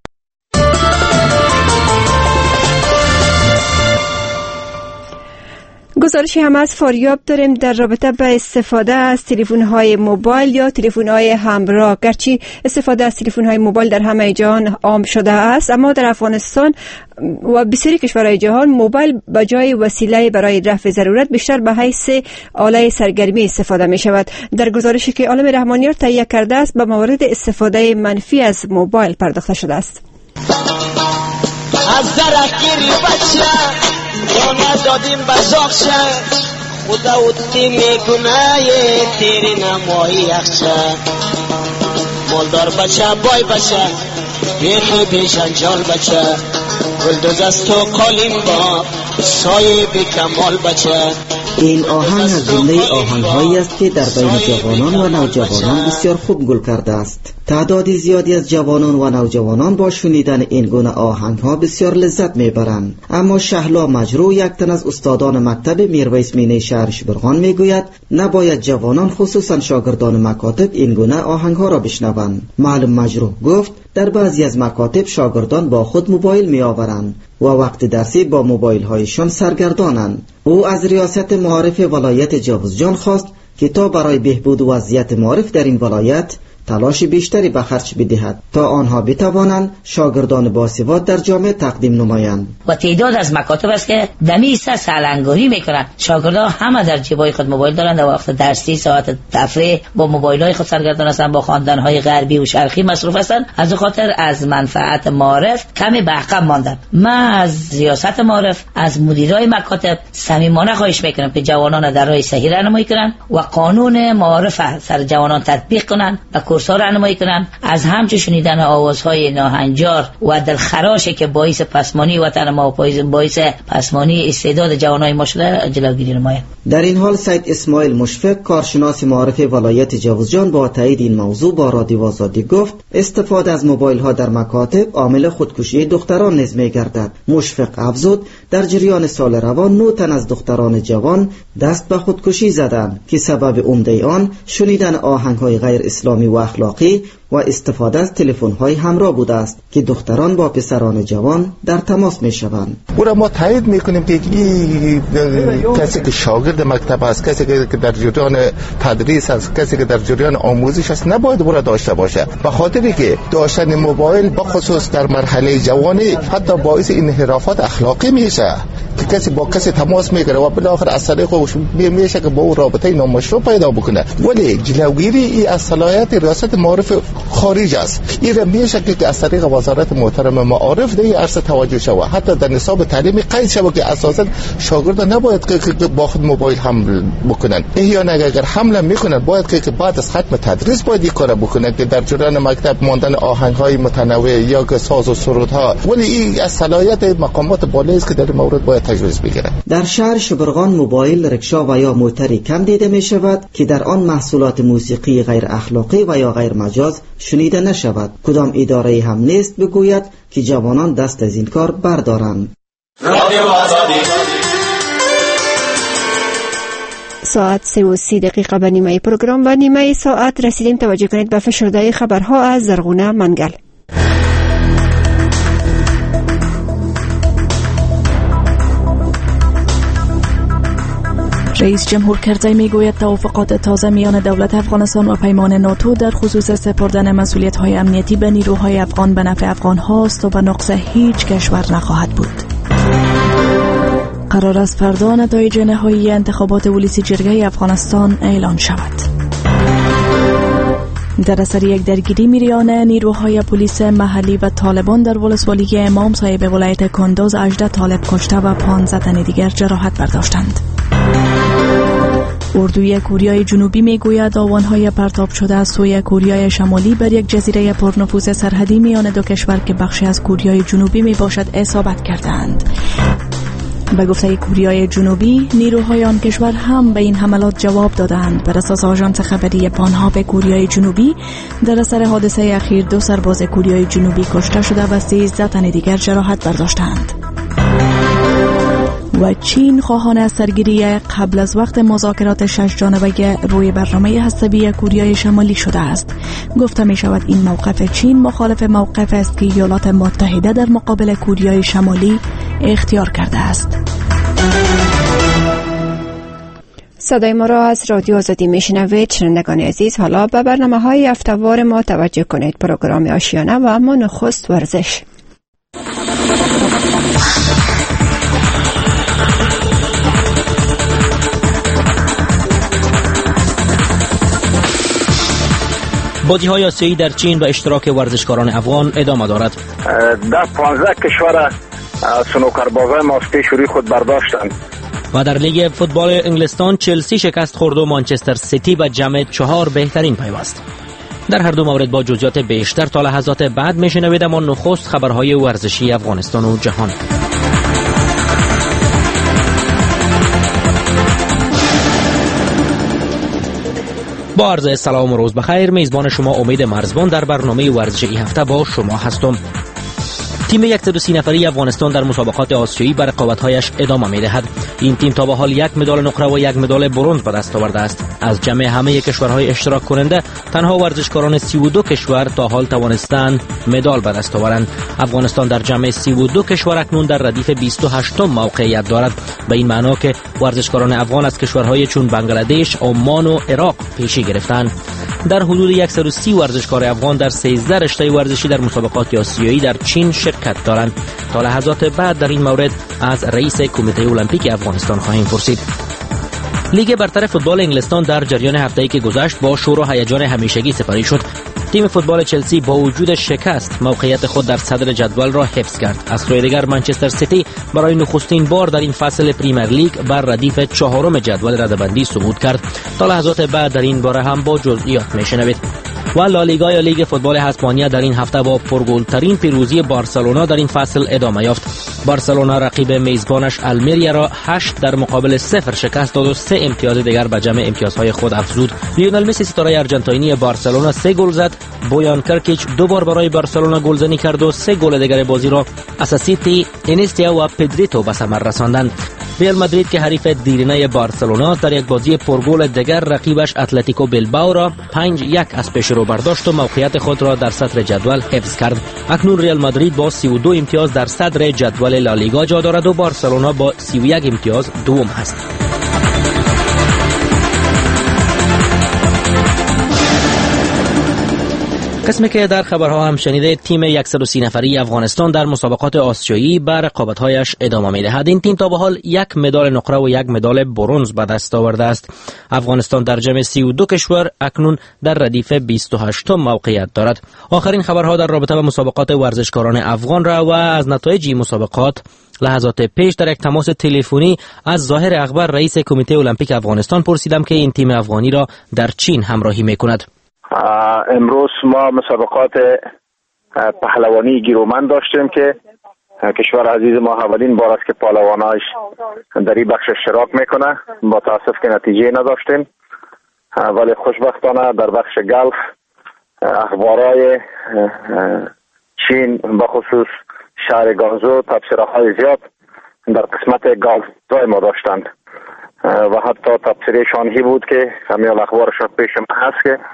گزارشی هم از فاریاب داریم در رابطه به استفاده از تلفن‌های موبایل یا تلفن‌های همراه. گرچه استفاده از تلفن‌های موبایل در همه جهان عام شده است، اما در افغانستان و بسیاری کشورهای جهان موبایل به جای وسیله برای رفع ضرورت بیشتر به حیث آله سرگرمی استفاده می شود. در گزارشی که عالم رحمانیار تهیه کرده است به موارد استفاده منفی از موبایل پرداخته شده است. از درگیری بچه دانه دادیم بزاقشه خدا و تیم گناه تیری نمایی اخشه مالدار بچه بای بچه بیخی بیشن جال بچه گلدوز از تو قالیم با سایه بی کمال بچه. این آهنگ از جمله آهنگ‌هایی است که در بین جوانان و نوجوانان بسیار خوب گل کرده است. تعداد زیادی از جوانان و نوجوانان با شنیدن این گونه آهنگ‌ها بسیار لذت می‌برند. اما شهلا مجرو، یک تن از استادان مکتب میرویس مینی شهر شبرغان میگوید نباید جوانان خصوصا شاگردان مکاتب این گونه آهنگ‌ها را بشنوند. معلم مجرو گفت در بعضی از مکاتب شاگردان با خود موبایل می‌آورند و وقت درسی با موبایل هایشان سرگردانند. او از ریاست معارف ولایت جاوزجان خواست که تا برای بهبود وضعیت معارف در این ولایت تلاش بیشتری به خرج بدهد تا آنها بتوانند شاگردان باسواد در جامعه تقدیم نمایند. و تعداد از مکاتب است که دمی سه سالنگاری میکنند. شاگردان همه در جیبای خود موبایل دارند و وقت درسی ساعت تفریح با موبایل های خود سرگردان هستند، با خواندن های غربی و شرقی مصروف هستند. از خاطر از منفعت معارف کمی به عقب ماندند. من از ریاست معارف از مدیرای مکاتب صمیمانه خواهش میکنم که جوانان در راه صحیح راهنمایی کنند و قانون معارف سر جوانان تطبیق کنند و کورس‌ها راهنمایی کنند. از همچنین شنیدن آوازهای ناهنجار و دلخراشی که باعث پسمانی وطن ما و باعث پسمانی استعداد جوانای ما شده جلوگیری نماید. در این حال سید اسماعیل مشفق، کارشناس معارف ولایت جاوزجان، با تایید این موضوع با رادیو آزادی گفت استفاده از موبایل ها در مکاتب عامل خودکشی دختران نیز می‌گردد. مشفق افزود در جریان سال روان نه تن از دختران جوان دست به خودکشی زدند که سبب عمده آن شنیدن آهنگ‌های غیر اسلامی و اخلاقی و استفاده از تلفن‌های همراه بوده است که دختران با پسران جوان در تماس می‌شوند. او را ما تایید می‌کنیم که این کسی که شاگرد مکتب است، کسی که در جریان تدریس است، کسی که در جریان آموزش است نباید او را داشته باشه، به خاطری که داشتن موبایل به خصوص در مرحله جوانی حتی باعث انحرافات اخلاقی میشه که کسی با کسی تماس میگیره و بالاخره از طریق خودش میشه که با او رابطه نامشروع پیدا بکنه. ولی جلوگیری ای از صلاحیت ریاست معارف خارج است. این میشه که از طریق وزارت محترم معارف در عرصه توجه شود، حتی در نصاب تعلیمی قید شود که اساسا شاگردان نباید که با خود موبایل حمل بکنن. یا نه اگر حمل میکنن باید که بعد از ختم تدریس باید این کار بکنن که در جریان مکتب ماندن آهنگ‌های متنوع یا که ساز و سرودها. ولی این از صلاحیت مقامات بالایی است که در مورد باید تجویز بگیره. در شهر شبرغان موبایل، رکشا و یا موتری کم دیده می شود که در آن محصولات موسیقی غیر اخلاقی و یا غیر مجاز شنیده نشود. کدام اداره هم نیست بگوید که جوانان دست از این کار بردارند. ساعت سه و سی دقیقه به نیمه پروگرام و نیمه ساعت رسیدیم. توجه کنید به فشرده خبرها از زرغونه منگل. رئیس جمهور کرزی میگوید توافقات تازه میان دولت افغانستان و پیمان ناتو در خصوص سپردن مسئولیت‌های امنیتی به نیروهای افغان به نفع افغان هاست و به نقص هیچ کشور نخواهد بود. قرار است فردا نتایج نهایی انتخابات ولسی جرگه افغانستان اعلان شود. در اثر یک درگیری میریانه نیروهای پلیس محلی و طالبان در ولسوالی امام صاحب ولایت کندوز هجده طالب کشته و پانزده تن دیگر جراحت برداشتند. اردوی کوریای جنوبی میگوید آوانهای پرتاب شده از سوی کوریای شمالی بر یک جزیره پرنفوذ سرحدی میان دو کشور که بخشی از کوریای جنوبی میباشد اصابت کردند. به گفته کوریای جنوبی نیروهای آن کشور هم به این حملات جواب دادند. بر اساس آژانس خبری پانها به کوریای جنوبی در اثر حادثه اخیر دو سرباز کوریای جنوبی کشته شده و سیزده تن دیگر جراحت برداشتند. و چین خواهان از سرگیری قبل از وقت مذاکرات شش جانبه روی برنامه هسته‌ای کوریای شمالی شده است. گفته می شود این موقف چین مخالف موقف است که ایالات متحده در مقابل کوریای شمالی اختیار کرده است. صدای ما را از رادیو آزادی میشنوید. شنوندگان عزیز، حالا به برنامه‌های هفته‌وار ما توجه کنید. پروگرام آشیانه و اما نخست ورزش. بازی‌های آسیایی در چین و اشتراک ورزشکاران افغان ادامه دارد. در پانزده کشور سنوکربازای ماسپی شوری خود برداشتند. و در لیگ فوتبال انگلستان چلسی شکست خورد و مانچستر سیتی به جمع چهار بهترین پیوست. در هر دو مورد با جزئیات بیشتر تا لحظات بعد میشنوید، اما نخست خبرهای ورزشی افغانستان و جهان. با عرض سلام و روز بخیر، میزبان شما امید مرزبان در برنامه ورزشی این هفته با شما هستم. تیم صد و سی نفری افغانستان در مسابقات آسیایی به رقابت‌هایش ادامه می‌دهد. این تیم تا به حال یک مدال نقره و یک مدال برنز به دست آورده است. از جمع همه کشورهای اشتراک کننده تنها ورزشکاران سی و دو کشور تا حال توانستند مدال به دست آورند. افغانستان در جمع سی و دو کشور اکنون در ردیف بیست و هشتم موقعیت دارد، به این معنا که ورزشکاران افغان از کشورهای چون بنگلادش، عمان و عراق پیشی گرفتند. در حدود صد و سی ورزشکار افغان در سیزده رشته ورزشی در مسابقات آسیایی در چین شرکت دارند. تا لحظات بعد در این مورد از رئیس کمیته المپیک افغانستان خواهیم پرسید. لیگ برتر فوتبال انگلستان در جریان هفته‌ای که گذشت با شور و هیجان همیشگی سپری شد. تیم فوتبال چلسی با وجود شکست موقعیت خود در صدر جدول را حفظ کرد. از سوی دیگر منچستر سیتی برای نخستین بار در این فصل پریمیر لیگ بر ردیف چهارم جدول رده‌بندی صعود کرد. تا لحظات بعد در این باره هم با جزئیات میشنوید. و لالیگا یا لیگ فوتبال اسپانیا در این هفته با پرگل‌ترین پیروزی بارسلونا در این فصل ادامه یافت. بارسلونا رقیب میزبانش المریا را هشت در مقابل صفر شکست داد و سه امتیاز دیگر به جمع امتیازهای خود افزود. لیونل مسی ستاره ارژانتینی بارسلونا سه گل زد. بویان کرکیچ دو بار برای بارسلونا گلزنی کرد و سه گل دیگر بازی را اساسیتی، اینستیا و پدریتو به ثمر رساندند. ریال مادرید که حریف دیرینه بارسلونا در یک بازی پرگل دیگر رقیبش اتلتیکو بیلبائو را پنج یک از پیش رو برداشت و موقعیت خود را در صدر جدول حفظ کرد. اکنون ریال مادرید با سی و دو امتیاز در صدر جدول لالیگا جا دارد و بارسلونا با سی و یک امتیاز دوم است. قسمی که در خبرها هم شنیده، تیم صد و سی نفری افغانستان در مسابقات آسیایی به رقابت‌هایش ادامه می‌دهد. این تیم تا به حال یک مدال نقره و یک مدال برنز به دست آورده است. افغانستان در جمع سی و دو کشور اکنون در ردیف بیست و هشتم موقعیت دارد. آخرین خبرها در رابطه با مسابقات ورزشکاران افغان را و از نتایج مسابقات لحظات پیش در یک تماس تلفنی از ظاهر اخبار رئیس کمیته المپیک افغانستان پرسیدم که این تیم افغانی را در چین همراهی می‌کند. امروز ما مسابقات پهلوانی گیرومند داشتیم که کشور عزیز ما اولین بار است که پهلواناش در این بخش اشتراک میکنه. با تاسف که نتیجه نداشتیم، ولی خوشبختانه در بخش گلف اخبارای چین به خصوص شهر گانزو تبصره زیاد در قسمت گلف ما داشتند و حتی تبصره شانهی بود که همین اخبارش پیش ما هست که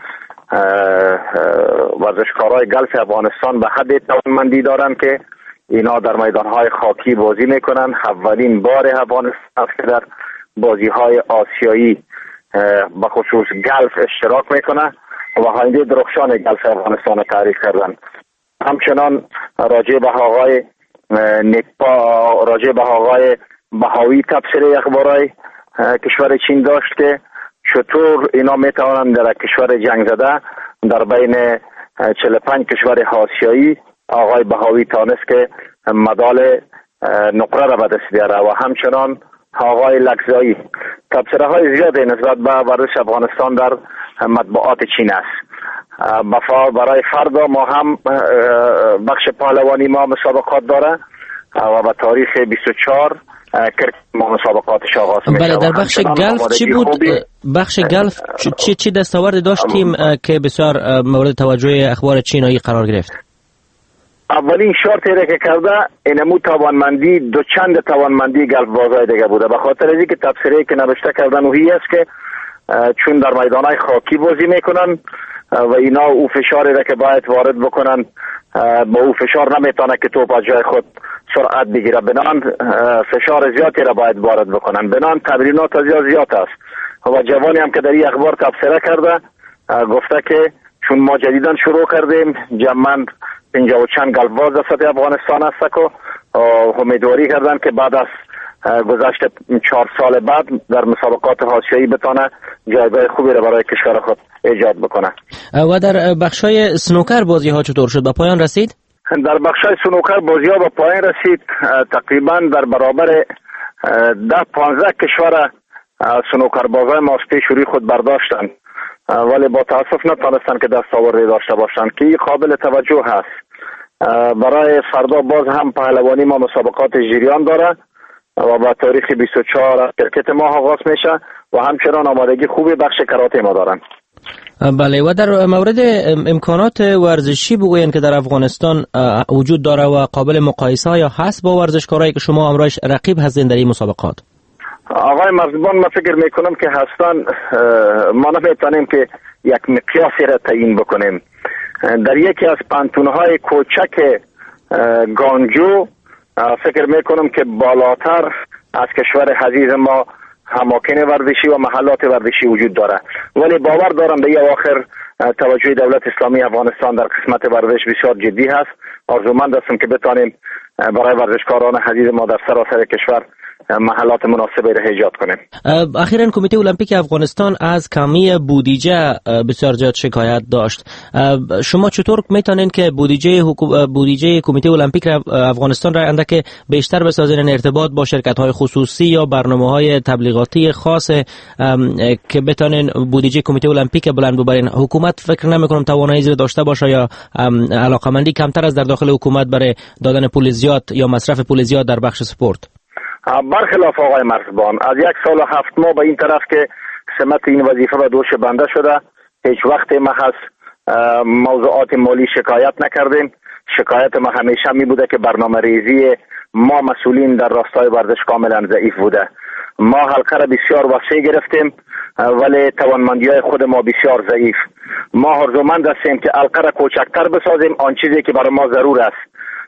ورزشکارای گلف افغانستان به حد توانمندی دارند که اینا در میدانهای خاکی بازی میکنن. اولین بار افغانستان است که در بازیهای آسیایی به خصوص گلف اشتراک میکنه و آینده درخشان گلف افغانستان تعریف کردن. همچنان راجع به آقای نکپا راجع به آقای بهاوی تبصره اخبارای کشور چین داشت که چطور اینا میتوانند در کشور جنگ زده در بین چهل و پنج کشور آسیایی آقای بهاوی تانست که مدال نقره را به دست بیاره و همچنان آقای لکزایی. تبصره های زیاده نسبت به ورزش افغانستان در مطبوعات چین است. برای فردا ما هم بخش پهلوانی ما مسابقات داره و به تاریخ بیست و چهار ما مسابقاتش آغاز میشه. بله، در بخش گلف چی بود؟ بخش گلف چی چی دستاورد داشتیم که بسیار مورد توجه اخبار چینایی قرار گرفت؟ اولین شرطی را که کرده اینمو توانمندی دو چند توانمندی گلف بازای دیگه بوده، به خاطر اینکه تفسیری که نوشته کردن وحی است که چون در میدانهای خاکی بازی میکنن و اینا او فشاری را که باید وارد بکنن با او فشار نمیتونه که توپ از جای خود سرعت بگیره، بنان فشار زیادی را باید وارد بکنن، بنان تمرینات زیاد زیاد است. و جوانی هم که در این اخبار تبصره کرده گفته که چون ما جدیدن شروع کردیم جمعاً پنجاه و چند گلفباز دست افغانستان است که امیدواری کردن که بعد از گذشت چهار سال بعد در مسابقات آسیایی بتونه جایگاه خوبی را برای کشور خود ایجاد بکنه. و در بخشای سنوکر بازی ها چطور شد؟ به پایان رسید؟ در بخشای سنوکر بازی ها به پایان رسید. تقریبا در برابر ده پانزده کشور سنوکر بازای ما از پیش روی خود برداشتن، ولی با تاسف نتونستن که دستاوردی داشته باشند که قابل توجه هست. برای فردا باز هم پهلوانی ما مسابقات جریان داره و با تاریخ بیست و چهار کرکت ما آغاز میشه و همچنان آمادگی خوبی بخش کراته ما دارن. بله، و در مورد امکانات ورزشی بگوین که در افغانستان وجود داره و قابل مقایسه یا هست با ورزشکارایی که شما امروز رقیب هستین در این مسابقات؟ آقای مرزبان، ما فکر میکنم که هستن ما نمیتونیم که یک مقیاسی را تعیین بکنیم. در یکی از پانتونهای کوچک گانجو فکر میکنم که بالاتر از کشور عزیز ما اماکن ورزشی و محلات ورزشی وجود داره، ولی باور دارم به این اواخر توجه دولت اسلامی افغانستان در قسمت ورزش بسیار جدی هست. آرزومند هستم که بتانیم برای ورزشکاران عزیز ما در سراسر کشور محلات مناسبی را ایجاد کنیم. اخیراً کمیته المپیک افغانستان از کمی بودجه بسیار زیاد شکایت داشت. شما چطور میتونین که بودجه بودجه کمیته المپیک افغانستان را اندک بیشتر بسازین، ارتباط با شرکت‌های خصوصی یا برنامه‌های تبلیغاتی خاص که بتونین بودجه کمیته المپیک بلند ببرین؟ حکومت فکر نمی‌کنم توانایی زیر داشته باشه یا علاقمندی کمتر از در داخل حکومت برای دادن پول زیاد یا مصرف پول زیاد در بخش سپورت؟ برخلاف آقای مرزبان، از یک سال و هفت ماه به این طرف که سمت این وظیفه به دوش بنده شده، هیچ وقت محض موضوعات مالی شکایت نکردیم. شکایت ما همیشه می بوده که برنامه ریزی ما مسئولین در راستای ورزش کاملا ضعیف بوده. ما حلقه را بسیار وسیع گرفتیم ولی توانمندی های خود ما بسیار ضعیف. ما آرزومند هستیم که حلقه را کوچکتر بسازیم، آن چیزی که برای ما ضرور است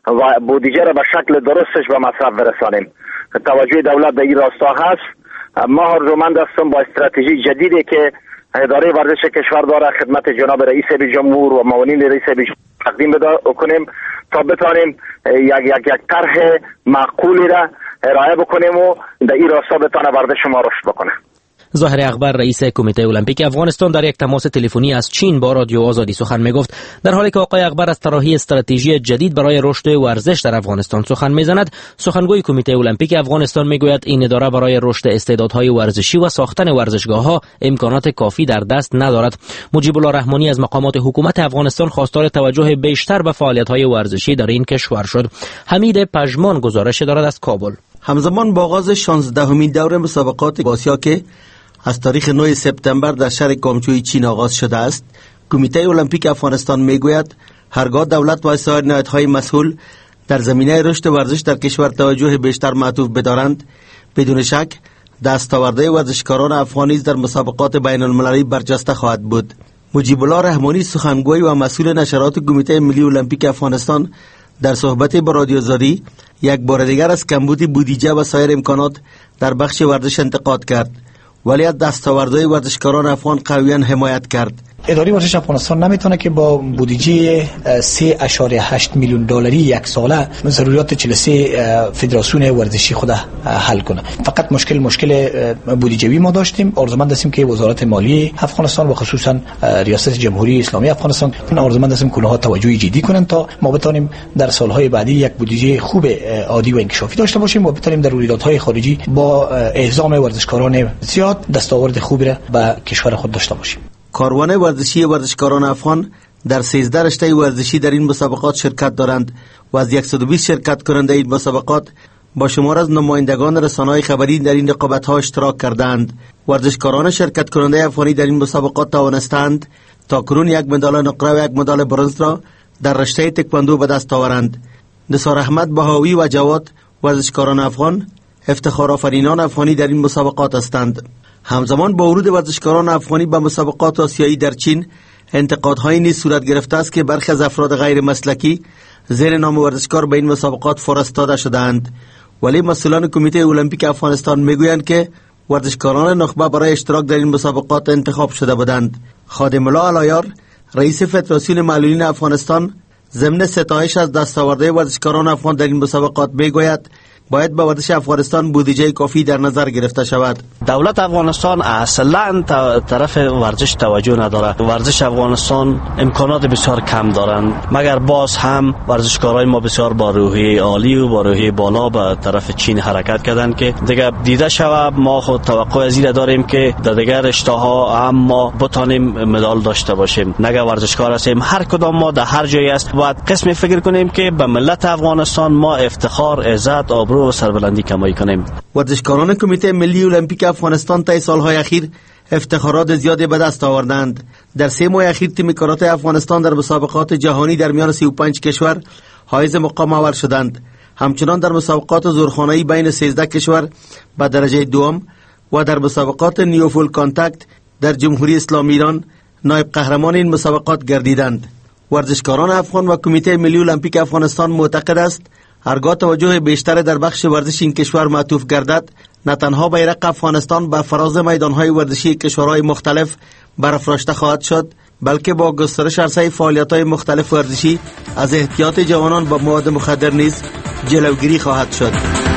و بودجه را به شکل درستش به مصرف برسانیم. توجه دولت به این راستا هست. ما آرزومند هستم با استراتژی جدیدی که اداره ورزش کشور داره خدمت جناب رئیس جمهور و معاونین رئیس جمهور تقدیم کنیم تا بتانیم یک یک یک طرح معقولی را ارائه بکنیم و در این راستا بتانه ورزش ما رشد بکنه. ظاهر اکبر رئیس کمیته المپیک افغانستان در یک تماس تلفنی از چین با رادیو آزادی سخن میگفت، در حالی که آقای اکبر از طراحی استراتژی جدید برای رشد ورزش در افغانستان سخن میزند. سخنگوی کمیته المپیک افغانستان میگوید این اداره برای رشد استعدادهای ورزشی و ساختن ورزشگاه‌ها امکانات کافی در دست ندارد. مجیب الله رحمانی از مقامات حکومت افغانستان خواستار توجه بیشتر به فعالیت‌های ورزشی در این کشور شد. حمید پژمان گزارش دارد از کابل. همزمان با آغاز شانزدهمین دور مسابقات آسیا که از تاریخ نه سپتامبر در شهر گامچوی چین آغاز شده است، کمیته المپیک افغانستان میگوید هرگاه دولت و سایر نهادهای مسئول در زمینه رشد ورزش در کشور توجه بیشتر معطوف بدارند، بدون شک دستاوردهای ورزشکاران افغانی در مسابقات بین المللی برجسته خواهد بود. مجیب الله رحمانی سخنگوی و مسئول نشرات کمیته ملی المپیک افغانستان در صحبت با رادیو آزادی یک بار دیگر از کمبود بودجه و سایر امکانات در بخش ورزش انتقاد کرد، ولی از دستاوردهای ورزشکاران افغان قویاً حمایت کرد. اداره ورزش افغانستان نمیتونه که با بودجه سه اشاره هشت میلیون دلاری یک ساله ضروریات چهل و سه فدراسیون ورزشی خود حل کنه. فقط مشکل مشکل بودجه‌ای ما داشتیم. آرزومند هستیم که وزارت مالیه افغانستان و خصوصا ریاست جمهوری اسلامی افغانستان آرزومند هستیم که اونها توجه جدی کنن تا ما بتونیم در سالهای بعدی یک بودجه خوب عادی و انکشافی داشته باشیم و بتونیم در رویدادهای خارجی با اعزام ورزشکاران زیاد دستاورد خوبی را به کشور خود داشته باشیم. کاروان ورزشی ورزشکاران افغان در سیزده رشته ورزشی در این مسابقات شرکت دارند و از صد و بیست شرکت کننده این مسابقات با شمار از نمایندگان رسانه‌های خبری در این رقابت‌ها اشتراک کردند. ورزشکاران شرکت کننده افغانی در این مسابقات توانستند تا کنون یک مدال نقره و یک مدال برنز را در رشته تکواندو به دست آورند. نثار احمد بهاوی و جواد ورزشکاران افغان افتخارآفرینان افغانی در این مسابقات هستند. همزمان با ورود ورزشکاران افغانی به مسابقات آسیایی در چین، انتقادهایی نیز صورت گرفته است که برخی از افراد غیر مسلکی زیر نام ورزشکار به این مسابقات فرستاده شده‌اند. ولی مسئولان کمیته المپیک افغانستان میگویند که ورزشکاران نخبه برای اشتراک در این مسابقات انتخاب شده بودند. خادم الله علایار رئیس فدراسیون معلولین افغانستان ضمن ستایش از دستاوردهای ورزشکاران افغان در این مسابقات میگوید باید به ورزش افغانستان بودجه کافی در نظر گرفته شود. دولت افغانستان اصلا طرف ورزش توجه نداره. ورزش افغانستان امکانات بسیار کم دارند، مگر باز هم ورزشکارای ما بسیار با روحیه عالی و با روحیه بالا به طرف چین حرکت کردند که دیگه دیده شود. ما خود توقع از این داریم که در دیگر رشته‌ها هم ما بتانیم مدال داشته باشیم. نگه ورزشکار هستیم، هر کدام ما در هر جایی است باید قسمی فکر کنیم که به ملت افغانستان ما افتخار، عزت، آبرو و سربلندی کمایی کنیم. ورزشکاران کمیته ملی المپیک افغانستان طی سالهای اخیر افتخارات زیادی به دست آوردند. در سه ماه اخیر تیم کاراته افغانستان در مسابقات جهانی در میان سی و پنج کشور حائز مقام اول شدند. همچنان در مسابقات زورخانه‌ای بین سیزده کشور به درجه دوم و در مسابقات نیوفول کانتاکت در جمهوری اسلامی ایران نایب قهرمان این مسابقات گردیدند. ورزشکاران افغان و کمیته ملی المپیک افغانستان معتقد است هرگاه توجه بیشتر در بخش ورزش این کشور معطوف گردد، نه تنها بیرق افغانستان به فراز میدانهای ورزشی کشورهای مختلف برافراشته خواهد شد، بلکه با گسترش عرصه فعالیت‌های مختلف ورزشی از احتیاط جوانان با مواد مخدر نیز جلوگیری خواهد شد.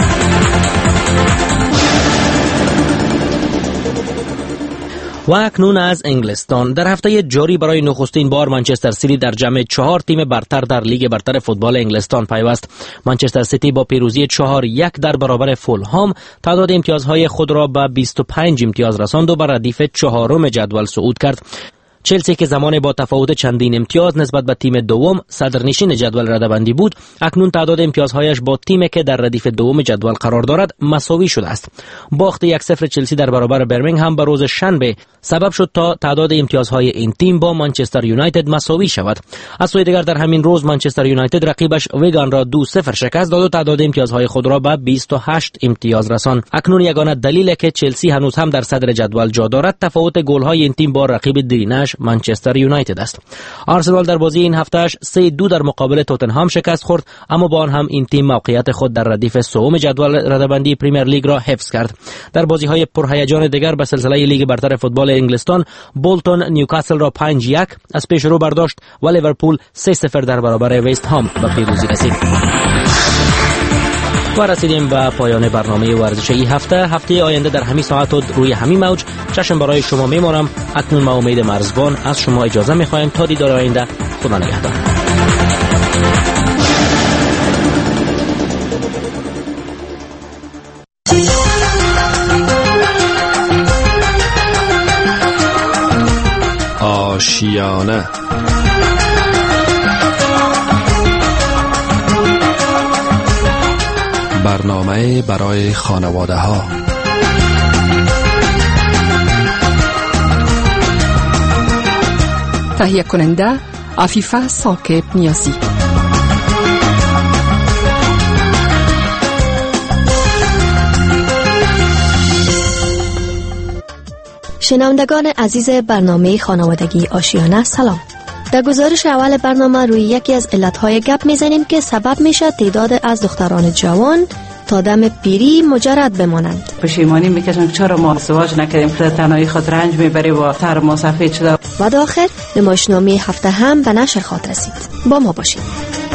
و اکنون از انگلستان. در هفته جاری برای نخستین بار منچستر سیتی در جمع چهار تیم برتر در لیگ برتر فوتبال انگلستان پیوست. منچستر سیتی با پیروزی چهار یک در برابر فولهام تعداد امتیازهای خود را به بیست و پنج امتیاز رساند و بر ردیف چهارم جدول صعود کرد. چلسی که زمان با تفاوت چندین امتیاز نسبت به تیم دوم صدرنشین جدول رده‌بندی بود، اکنون تعداد امتیازهایش با تیمی که در ردیف دوم جدول قرار دارد مساوی شده است. باخت یک صفر چلسی در برابر برمنگهم به روز شنبه سبب شد تا تعداد امتیازهای این تیم با منچستر یونایتد مساوی شود. از سوی دیگر در همین روز منچستر یونایتد رقیبش ویگان را دو صفر شکست داد و تعداد امتیازهای خود را به بیست و هشت امتیاز رساند. اکنون یگانه دلیل که چلسی هنوز هم در صدر جدول جا دارد تفاوت گل‌های این تیم با رقیب دیرینش منچستر یونایتد است. آرسنال در بازی این هفتهش سه دو در مقابل توتنهام شکست خورد، اما با آن هم این تیم موقعیت خود در ردیف سوم جدول رده‌بندی پریمیر لیگ را حفظ کرد. در بازی‌های پرهیجان دیگر به سلسله لیگ برتر فوتبال انگلستان، بولتون نیوکاسل را پنج یک از پیش رو برداشت و لیورپول سه صفر در برابر وست هام به پیروزی رسید. و رسیدیم به پایان برنامه ورزشی هفته. هفته آینده در همین ساعت و روی همین موج چشم برای شما میمارم. اکنون ما امید مرزبان از شما اجازه میخوایم تا دیدار آینده. خدا نگهدار. آشیانه برنامه برای خانواده ها. تهیه کننده عفیفه ثاقب نیازی. شنوندگان عزیز برنامه خانوادگی آشیانه سلام. در گزارش اول برنامه روی یکی از علتهای گپ میزنیم که سبب میشه تعداد از دختران جوان تا دم پیری مجرد بمانند. پشیمانی میکشم که چرا ما ازدواج نکردیم که تنهایی خود رنج میبری و سر ما سفید شده. و در آخر نمایشنامه هفته هم به نشر خواهد رسید. با ما باشید.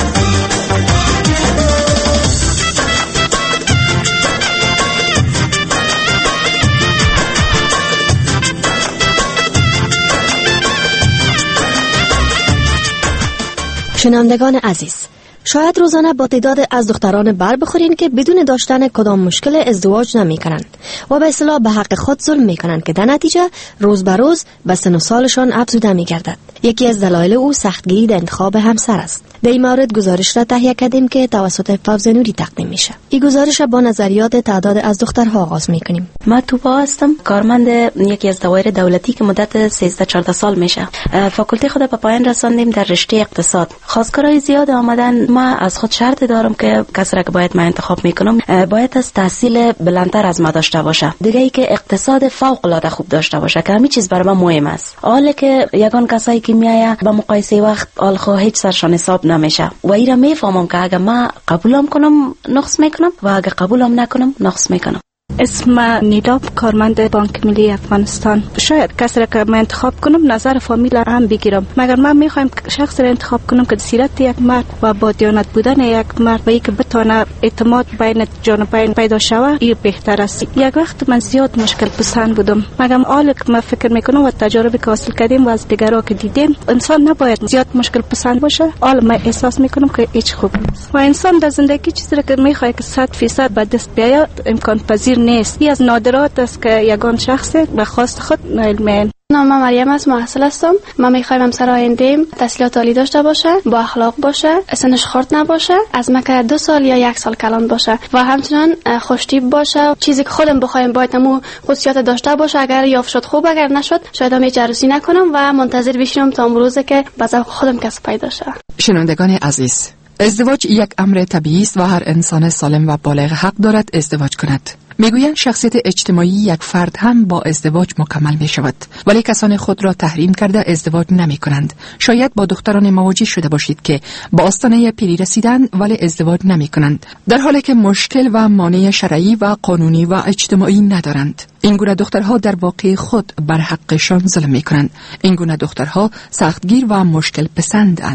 شنوندگان عزیز، شاید روزانه با تعداد از دختران بر بخورین که بدون داشتن کدام مشکل ازدواج نمی کنند و به اصطلاح به حق خود ظلم می کنند که در نتیجه روز به روز به سن و سالشان افزوده می گردد. یکی از دلایل او سختگیری در انتخاب همسر است. در این مورد گزارش را تهیه کردیم که توسط فوز نوری تقدیم میشه. این گزارش با نظریات تعداد از دخترها آغاز میکنیم. ما توبا هستم، کارمند یکی از دوایر دولتی که مدت سیزده چهارده سال میشه. فاکولته خود به پایان رساندیم در رشته اقتصاد. خواستگارای زیاد آمدن. ما از خود شرط دارم که کسی را که باید من انتخاب میکنم باید از تحصیل بلندتر از ما داشته باشه. دیگه ای که اقتصاد فوق العاده خوب داشته باشه که همین چیز برای ما مهم است. حالا که یگان کسایی که میایه با مقایسه وقت آلخو هیچ سرشان حساب نمیشه و ایرا میفهمم که اگه ما قبولم کنم نقص میکنم و اگه قبولم نکنم نقص میکنم. اسم نیلاب، کارمند بانک ملی افغانستان. شاید کسی را که من انتخاب کنم نظر فامیل هم بگیرم، مگر من میخوایم شخص را انتخاب کنم که سیرت یک مرد و با دیانت بودن یک مرد و یک بتونه اعتماد بین جانبین پیدا شود، این بهتر است. یک وقت من زیاد مشکل پسند بودم، مگر حالا که من فکر میکنم و تجربه که حاصل کردیم و از دیگران که دیدیم، انسان نباید زیاد مشکل پسند باشه. حالا من احساس میکنم که هیچ خوب نیست و انسان در زندگی چیزی را که میخواد که صد درصد به دست بیاید امکان پذیر نیست. این از نادرات است که یگان شخص به خواست خود علم. نام مریم است، محصل هستم. من میخوایم همسر آینده‌ام تحصیلات عالی داشته باشه، با اخلاق باشه، سنش خرد نباشه، از مکه دو سال یا یک سال کلان باشه و همچنان خوشتیپ باشه. چیزی که خودم بخوایم باید همون خصوصیات داشته باشه. اگر یافت شد خوب، اگر نشد شاید هم هیچ عروسی نکنم و منتظر بشینم تا امروزه که بذات خودم کس پیدا شه. شنوندگان عزیز، ازدواج یک امر طبیعی است و هر انسان سالم و بالغ حق دارد ازدواج کند. میگویند شخصیت اجتماعی یک فرد هم با ازدواج مکمل می شود، ولی کسان خود را تحریم کرده ازدواج نمی کنند. شاید با دختران مواجه شده باشید که با آستانه پیری رسیدن ولی ازدواج نمی کنند، در حالی که مشکل و مانع شرعی و قانونی و اجتماعی ندارند. این گونه دخترها در واقع خود بر حقشان ظلم می کنند. این گونه دخترها سختگیر و مشکل پسندند.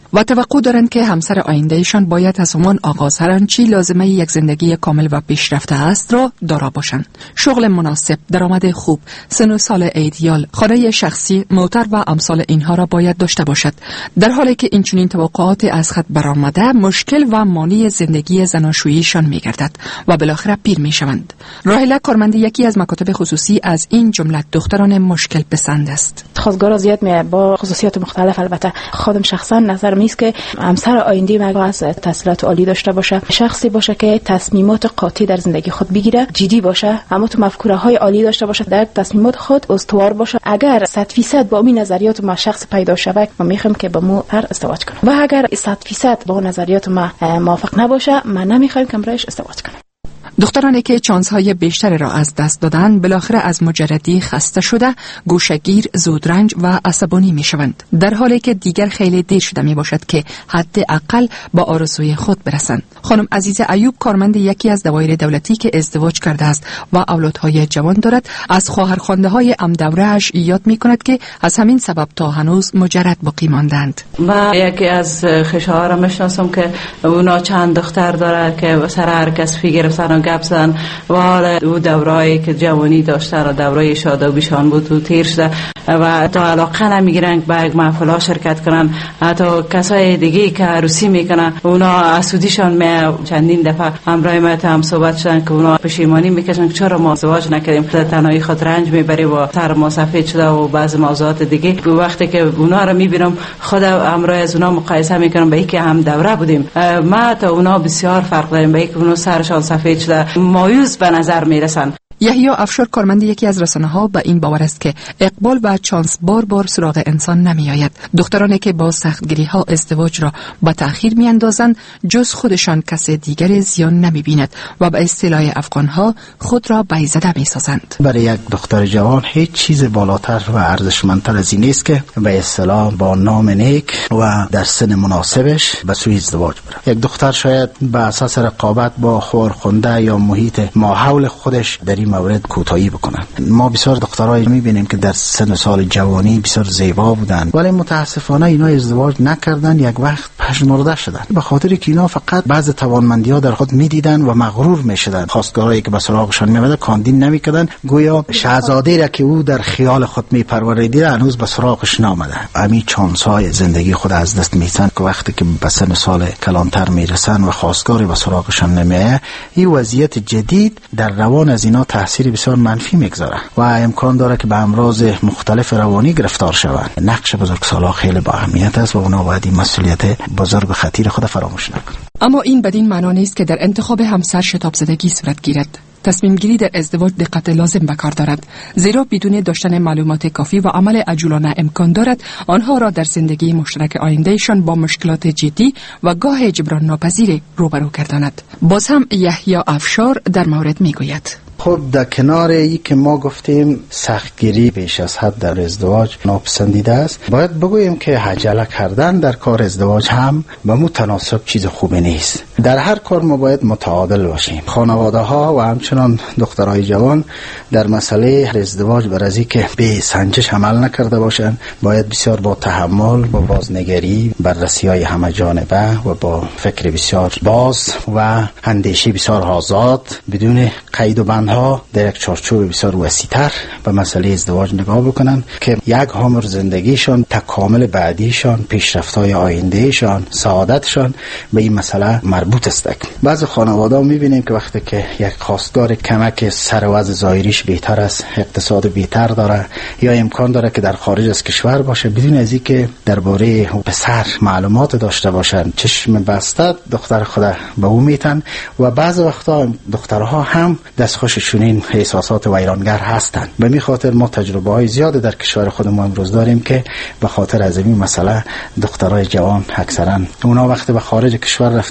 و توقع دارند که همسر آیندهشان باید از همان آغاز هر آنچه لازمه یک زندگی کامل و پیشرفته است را دارا باشند. شغل مناسب، درآمد خوب، سن و سال ایدئال، خانه شخصی، موتر و امثال اینها را باید داشته باشد. در حالی که این چنین توقعات از خط برآمده مشکل و مانع زندگی زناشوییشان می‌گردد و بالاخره پیر می‌شوند. راهله کارمند یکی از مکاتب خصوصی از این جمله دختران مشکل پسند است. خواستگارا زیاد می با خصوصیات مختلف. البته خودم شخصا نظر میست که همسر آینده مگه از تحصیلات عالی داشته باشه، شخصی باشه که تصمیمات قاطع در زندگی خود بگیره، جدی باشه، اما تو مفکوره های عالی داشته باشه، در تصمیمات خود استوار باشه. اگر صد درصد با این نظریات ما شخص پیدا شود، ما میخوام که با مو هر ازدواج کنم، و اگر صد درصد با نظریات ما موافق نباشه، من نمیخوام که برایش ازدواج کنم. دخترانی که چانس‌های بیشتر را از دست دادن بالاخره از مجردی خسته شده، گوشه‌گیر، زودرنج و عصبانی می‌شوند، در حالی که دیگر خیلی دیر شده میباشد که حداقل با آرزوی خود برسند. خانم عزیز ایوب کارمند یکی از دوایر دولتی که ازدواج کرده است و اولادهای جوان دارد، از خواهرخوانده‌های امدوره‌اش یاد می‌کند که از همین سبب تا هنوز مجرد باقی ماندند. و یکی از خشه‌ها را می‌شناسم که اونا چند دختر داره که سر هر کس فی گرفتن گپ زدن و حالا او دورایی که جوانی داشتن و دورای شادابیشان بود و تیر شده و تا علاقه نمیگیرن به یک محفل شرکت کنن. حتی کسای دیگه که عروسی میکنن اونا اسودیشان می چندین دفعه همراه ما هم صحبت شدن که اونا پشیمانی میکشن که چرا ما ازدواج نکردیم، تنهایی خود رنج میبری و سر ما سفید شده و بعض موضوعات دیگه. وقتی که اونا رو میبینم خود همراه از اونا مقایسه میکنم به اینکه هم دوره بودیم، ما تا اونا بسیار فرق داریم، به اینکه اونا سرشان سفید شده مایوس به نظر میرسن. یحیی افشار کارمند یکی از رسانه‌ها به این باور است که اقبال و چانس بار بار سراغ انسان نمی‌آید. دخترانی که با سختگیری‌ها ازدواج را به تأخیر می‌اندازند جز خودشان کس دیگر زیان نمی‌بیند و به اصطلاح افغان‌ها خود را بی‌زده می‌سازند. برای یک دختر جوان هیچ چیز بالاتر و ارزشمندتر از این نیست که به اصطلاح با نام نیک و در سن مناسبش به سوی ازدواج بره. یک دختر شاید به اساس رقابت با خورخونده یا محیط ماحول خودش در مورد کوتاهی بکنن. ما بسیار دخترایی میبینیم که در سن سال جوانی بسیار زیبا بودن ولی متاسفانه اینا ازدواج نکردن، یک وقت پژمرده شدن به خاطر که اینا فقط بعض توانمندی‌ها در خود میدیدن و مغرور میشدن. خواستگارایی که به سراغشان میآمد کاندین نمیکردن، گویا شاهزاده را که او در خیال خود میپروریده هنوز به سراغش نامده. همین چانس‌های زندگی خود از دست میدن که وقتی که به سن سال کلانتر میرسن و خواستگاری به سراغشان نمیآید، این وضعیت جدید در روان از اینا تاثیر بسیار منفی میگذاره و امکان داره که به امراض مختلف روانی گرفتار شوند. نقش بزرگسالان خیلی با اهمیت است و اونا باید این مسئولیت بزرگ و خطیر خود فراموش نکنند. اما این بدین معنا نیست که در انتخاب همسر شتاب زدگی صورت گیرد. تصمیم گیری در ازدواج دقت لازم به کار دارد، زیرا بدون داشتن معلومات کافی و عمل عجولانه امکان دارد آنها را در زندگی مشترک آیندهشان با مشکلات جدی و گاه جبران ناپذیر روبرو گرداند. باز هم یحیی افشار در مورد میگوید: خب در کنار ای که ما گفتیم سختگیری بیش از حد در ازدواج ناپسندیده است، باید بگوییم که عجله کردن در کار ازدواج هم به متناسب چیز خوبی نیست. در هر کار ما باید متعادل باشیم. خانواده ها و همچنان دخترای جوان در مسئله ازدواج برای که به سنجش عمل نکرده باشند، باید بسیار با تحمل، با بازنگری، بررسی های همه جانبه و با فکر بسیار باز و اندیشه بسیار آزاد بدون قید و بند ها در یک چارچوب بسیار وسیع‌تر به مسئله ازدواج نگاه بکنن که یک عمر زندگیشان، تکامل بعدیشان، پیشرفت‌های آیندهشان، سعادتشان به این مسئله مربوط است. بعض خانواده‌ها می‌بینیم که وقتی که یک خواستگار کمک سر و وضع ظاهریش بهتر است، اقتصاد بهتر داره یا امکان داره که در خارج از کشور باشه، بدون از اینکه درباره پسر معلومات داشته باشن، چشم بسته دختر خود به او میتن و بعض وقتا دخترها هم دستخوش چنین احساسات ویرانگر هستند. به می خاطر ما تجربه های زیاد در کشور خودمون امروز داریم که به خاطر از این مسئله دخترای جوان اکثرا اونا وقتی به خارج کشور رفتن دوباره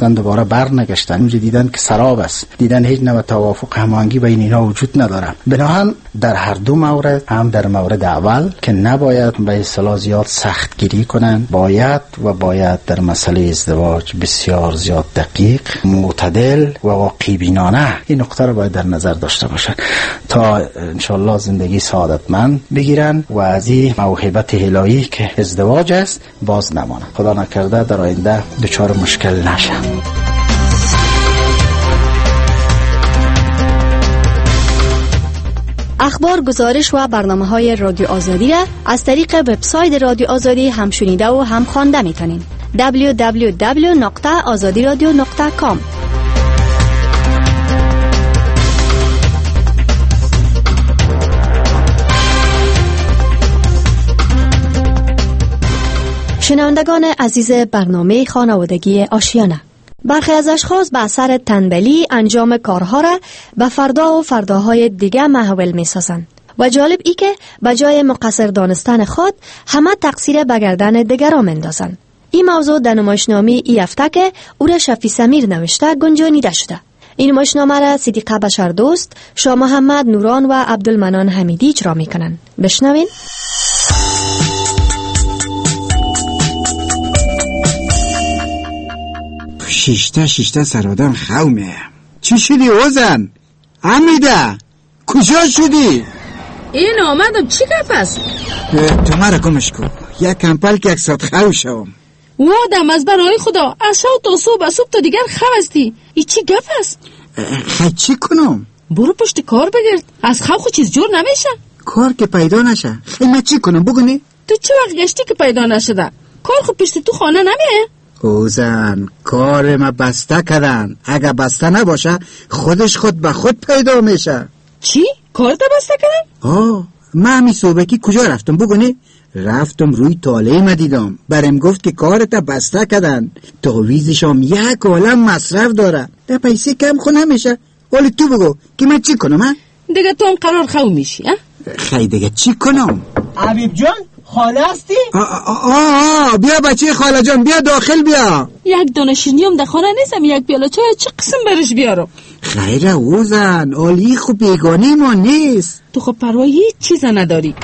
برنگشتن. اونجا دیدن که سراب است، دیدن هیچ نوع توافق هماهنگی بین اینا وجود نداره. بنابراین در هر دو مورد، هم در مورد اول که نباید به اصطلاح زیاد سختگیری کنن، باید و باید در مسئله ازدواج بسیار زیاد دقیق، معتدل و واقعی بینانه این نقطه رو باید در نظر داشته باشن تا انشالله زندگی سعادتمند بگیرن و از این موهبت الهی که ازدواج است باز نمانه. خدا نکرده در آینده دچار مشکل نشن. اخبار، گزارش و برنامه‌های رادیو آزادی را از طریق وبسایت رادیو آزادی هم شنیده و هم خوانده می‌تونین. دبلیو دبلیو دبلیو نقطه آزادی رادیو نقطه کام. شنوندگان عزیز برنامه خانوادگی آشیانه، برخی از اشخاص به اثر تنبلی انجام کارها را به فردا و فرداهای دیگه محول می سازند و جالب ای که به جای مقصر دانستن خود همه تقصیر به گردن دیگران اندازند. این موضوع در نمایشنامه ای هفته که او را شفیع سمیر نوشته گنجانیده شده. این نمایشنامه را صدیقه بشردوست، شاه محمد نوران و عبدالمنان حمیدی اجرا می کنند. بشنوین. شیشته شیشته سرادم خومه. چی شدی اوزن؟ امیده کجا شدی؟ این آمدم. چی گپ است؟ تو مرا گمش کن. یک کمپل که یک ساعت خو شوم. وادم از برای خدا از شو تا صبح صبح تا دیگر خو استی. ای چی گپ است؟ خی چی کنم؟ برو پشت کار بگرد. از خو خود چیز جور نمیشه. کار که پیدا نشه. خی من چی کنم بگونی؟ تو چه وقت گشتی که پیدا نشده؟ کار خود پشت تو خانه نمیه؟ اوزن کار ما بسته کردن. اگه بسته نباشه خودش خود به خود پیدا میشه. چی؟ کار تا بسته کردن؟ آه من همی صبحکی کجا رفتم بگونی؟ رفتم روی تاله ما دیدم، برم گفت که کار تا بسته کردن. تعویزشم یک عالم مصرف داره، ده پیسه کم خو نمیشه. ولی تو بگو که من چی کنم؟ ها؟ دیگه تو هم قرار خو میشی. خی دیگه چی کنم؟ حبیب جان خاله هستی؟ آه آه آه بیا بچه خاله جان بیا داخل بیا. یک دانه شیرینیم در خانه نیستم، یک پیاله چای چه قسم برش بیارم؟ خیره اوزن عالی خوب بیگانی ما نیست. تو خب پروای هیچ چیز نداری.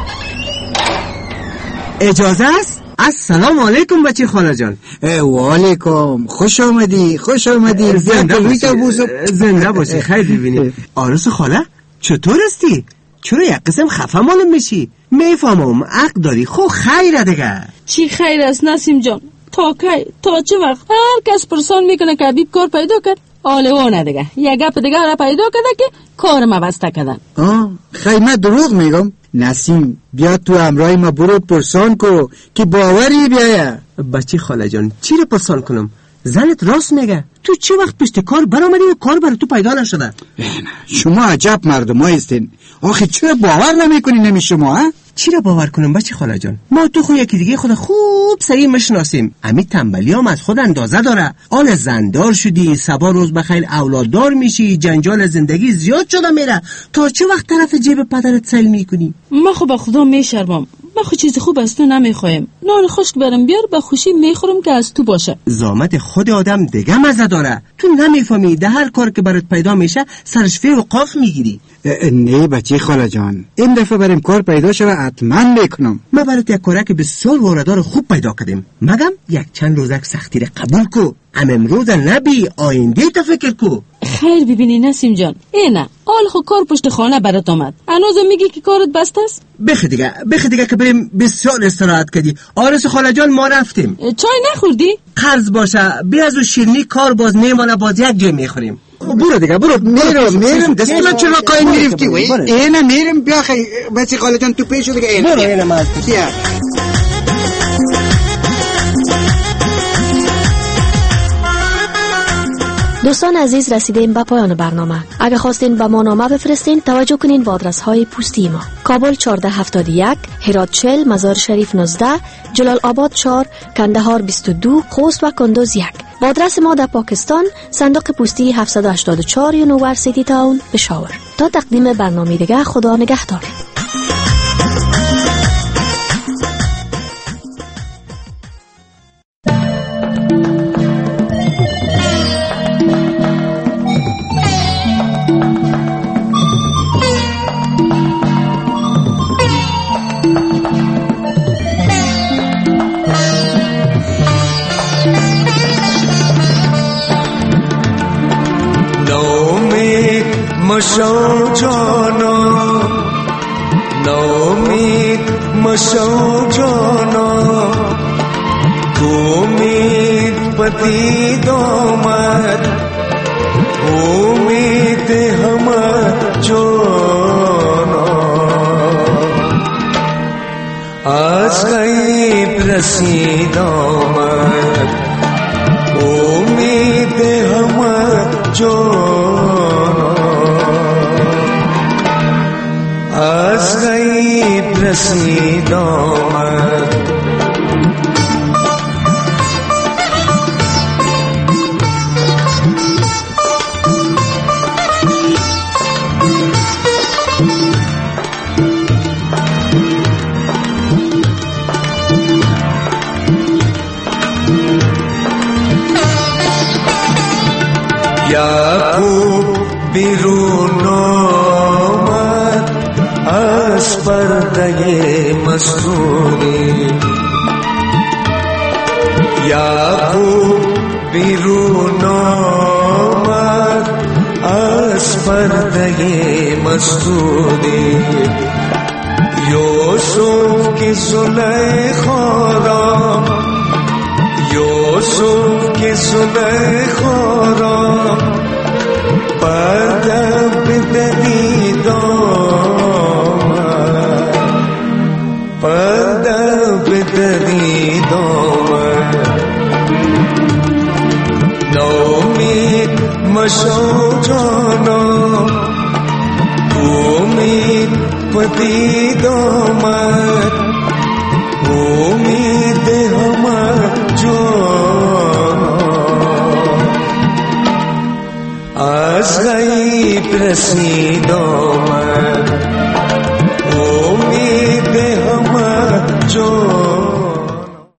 اجازه است؟ السلام علیکم بچه خاله جان. و علیکم، خوش آمدی خوش آمدی. زنده باشی زنده باشی. خیلی ببینی آرس خاله چطور هستی؟ چرا یک قسم خفه معلوم میشی؟ میفهمم حق داری. خو خیره دیگه. چی خیر است نسیم جان؟ تا کی تا چه وقت هر کس پرسان میکنه که حبیب کار پیدا کرد؟ آلوانه دیگه یک گپ دیگه را پیدا کرده که کار ما بسته کردن. آه خیلی من دروغ میگم؟ نسیم بیا تو همراه ما برو پرسان کو که باوری بیایه. بچه خاله جان چی رو پرسان کنم؟ زنت راست میگه. تو چه وقت پشت کار برآمدی و کار برای تو پیدا نشده؟ شما عجب مردم هستین. آخه چرا باور نمیکنی نمی شما؟ ها چی را باور کنم بچه خاله جان؟ ما تو خو یکی دیگه خود خوب صحیح میشناسیم. امی تنبلی هم از خود اندازه داره. آل زندار شدی، سبا روز بخیر اولاددار میشی، جنجال زندگی زیاد شده میره. تا چه وقت طرف جیب پدرت سیل میکنی؟ ما خو به خدا میشرمم. ما خو چیز خوب از تو نمیخوایم. نان خشک برم بیار به خوشی میخورم که از تو باشه. زامت خود آدم دیگه مزه داره. تو نمیفهمی ده هر کار که برات پیدا میشه سرش فی و قاف میگیری. نه بچه خاله جان این دفعه بریم کار پیدا شوه حتما میکنم. ما برات یک کارک بسیار واردار خوب پیدا کردیم. مگم یک چند روزک سختی را قبول کو. ام امروز نبی آینده تا فکر کو. خیر ببینی نسیم جان اینا آل خو کار پشت خانه برات آمد. هنوز میگی که کارت بسته است؟ بخ دیگه بخ دیگه که بریم بسیار استراحت کردی. آرس خاله جان ما رفتیم. چای نخوردی؟ قرض باشه بیا از شیرینی کار باز نمیمونه باز یک جای میخوریم. برو دیگه برو. میرم میرم دست من چرا قایم میرفتی؟ اینا میرم بیا خی بچه خاله جان تو پیشو دیگه اینا برو اینا ما بیا. دوستان عزیز رسیدیم به پایان برنامه. اگر خواستین به ما نامه بفرستین توجه کنین به آدرس های پستی ما: کابل چهارده هفتاد و یک، هرات چهل، مزار شریف نوزده، جلال آباد چهار، کندهار بیست و دو، خوست و کندوز یک. با آدرس ما در پاکستان صندوق پستی هفتصد و هشتاد و چهار یونیورسیتی تاون پشاور. تا تقدیم برنامه دیگه خدا نگهدار. مشو جانا ناامید مشو جانا تو امید پدید آمد امید همه جانا از غیب رسید آمد امید همه جانا از غیب رسید آمد یعقوب بیرون آمد از پرده مستوری یعقوب بیرون آمد از پرده مستوری یوسف کی زلیخا را یوسف کی زلیخا را پرده بدید آمد پرده بدید آمد ناامید مشو جانا امید پدید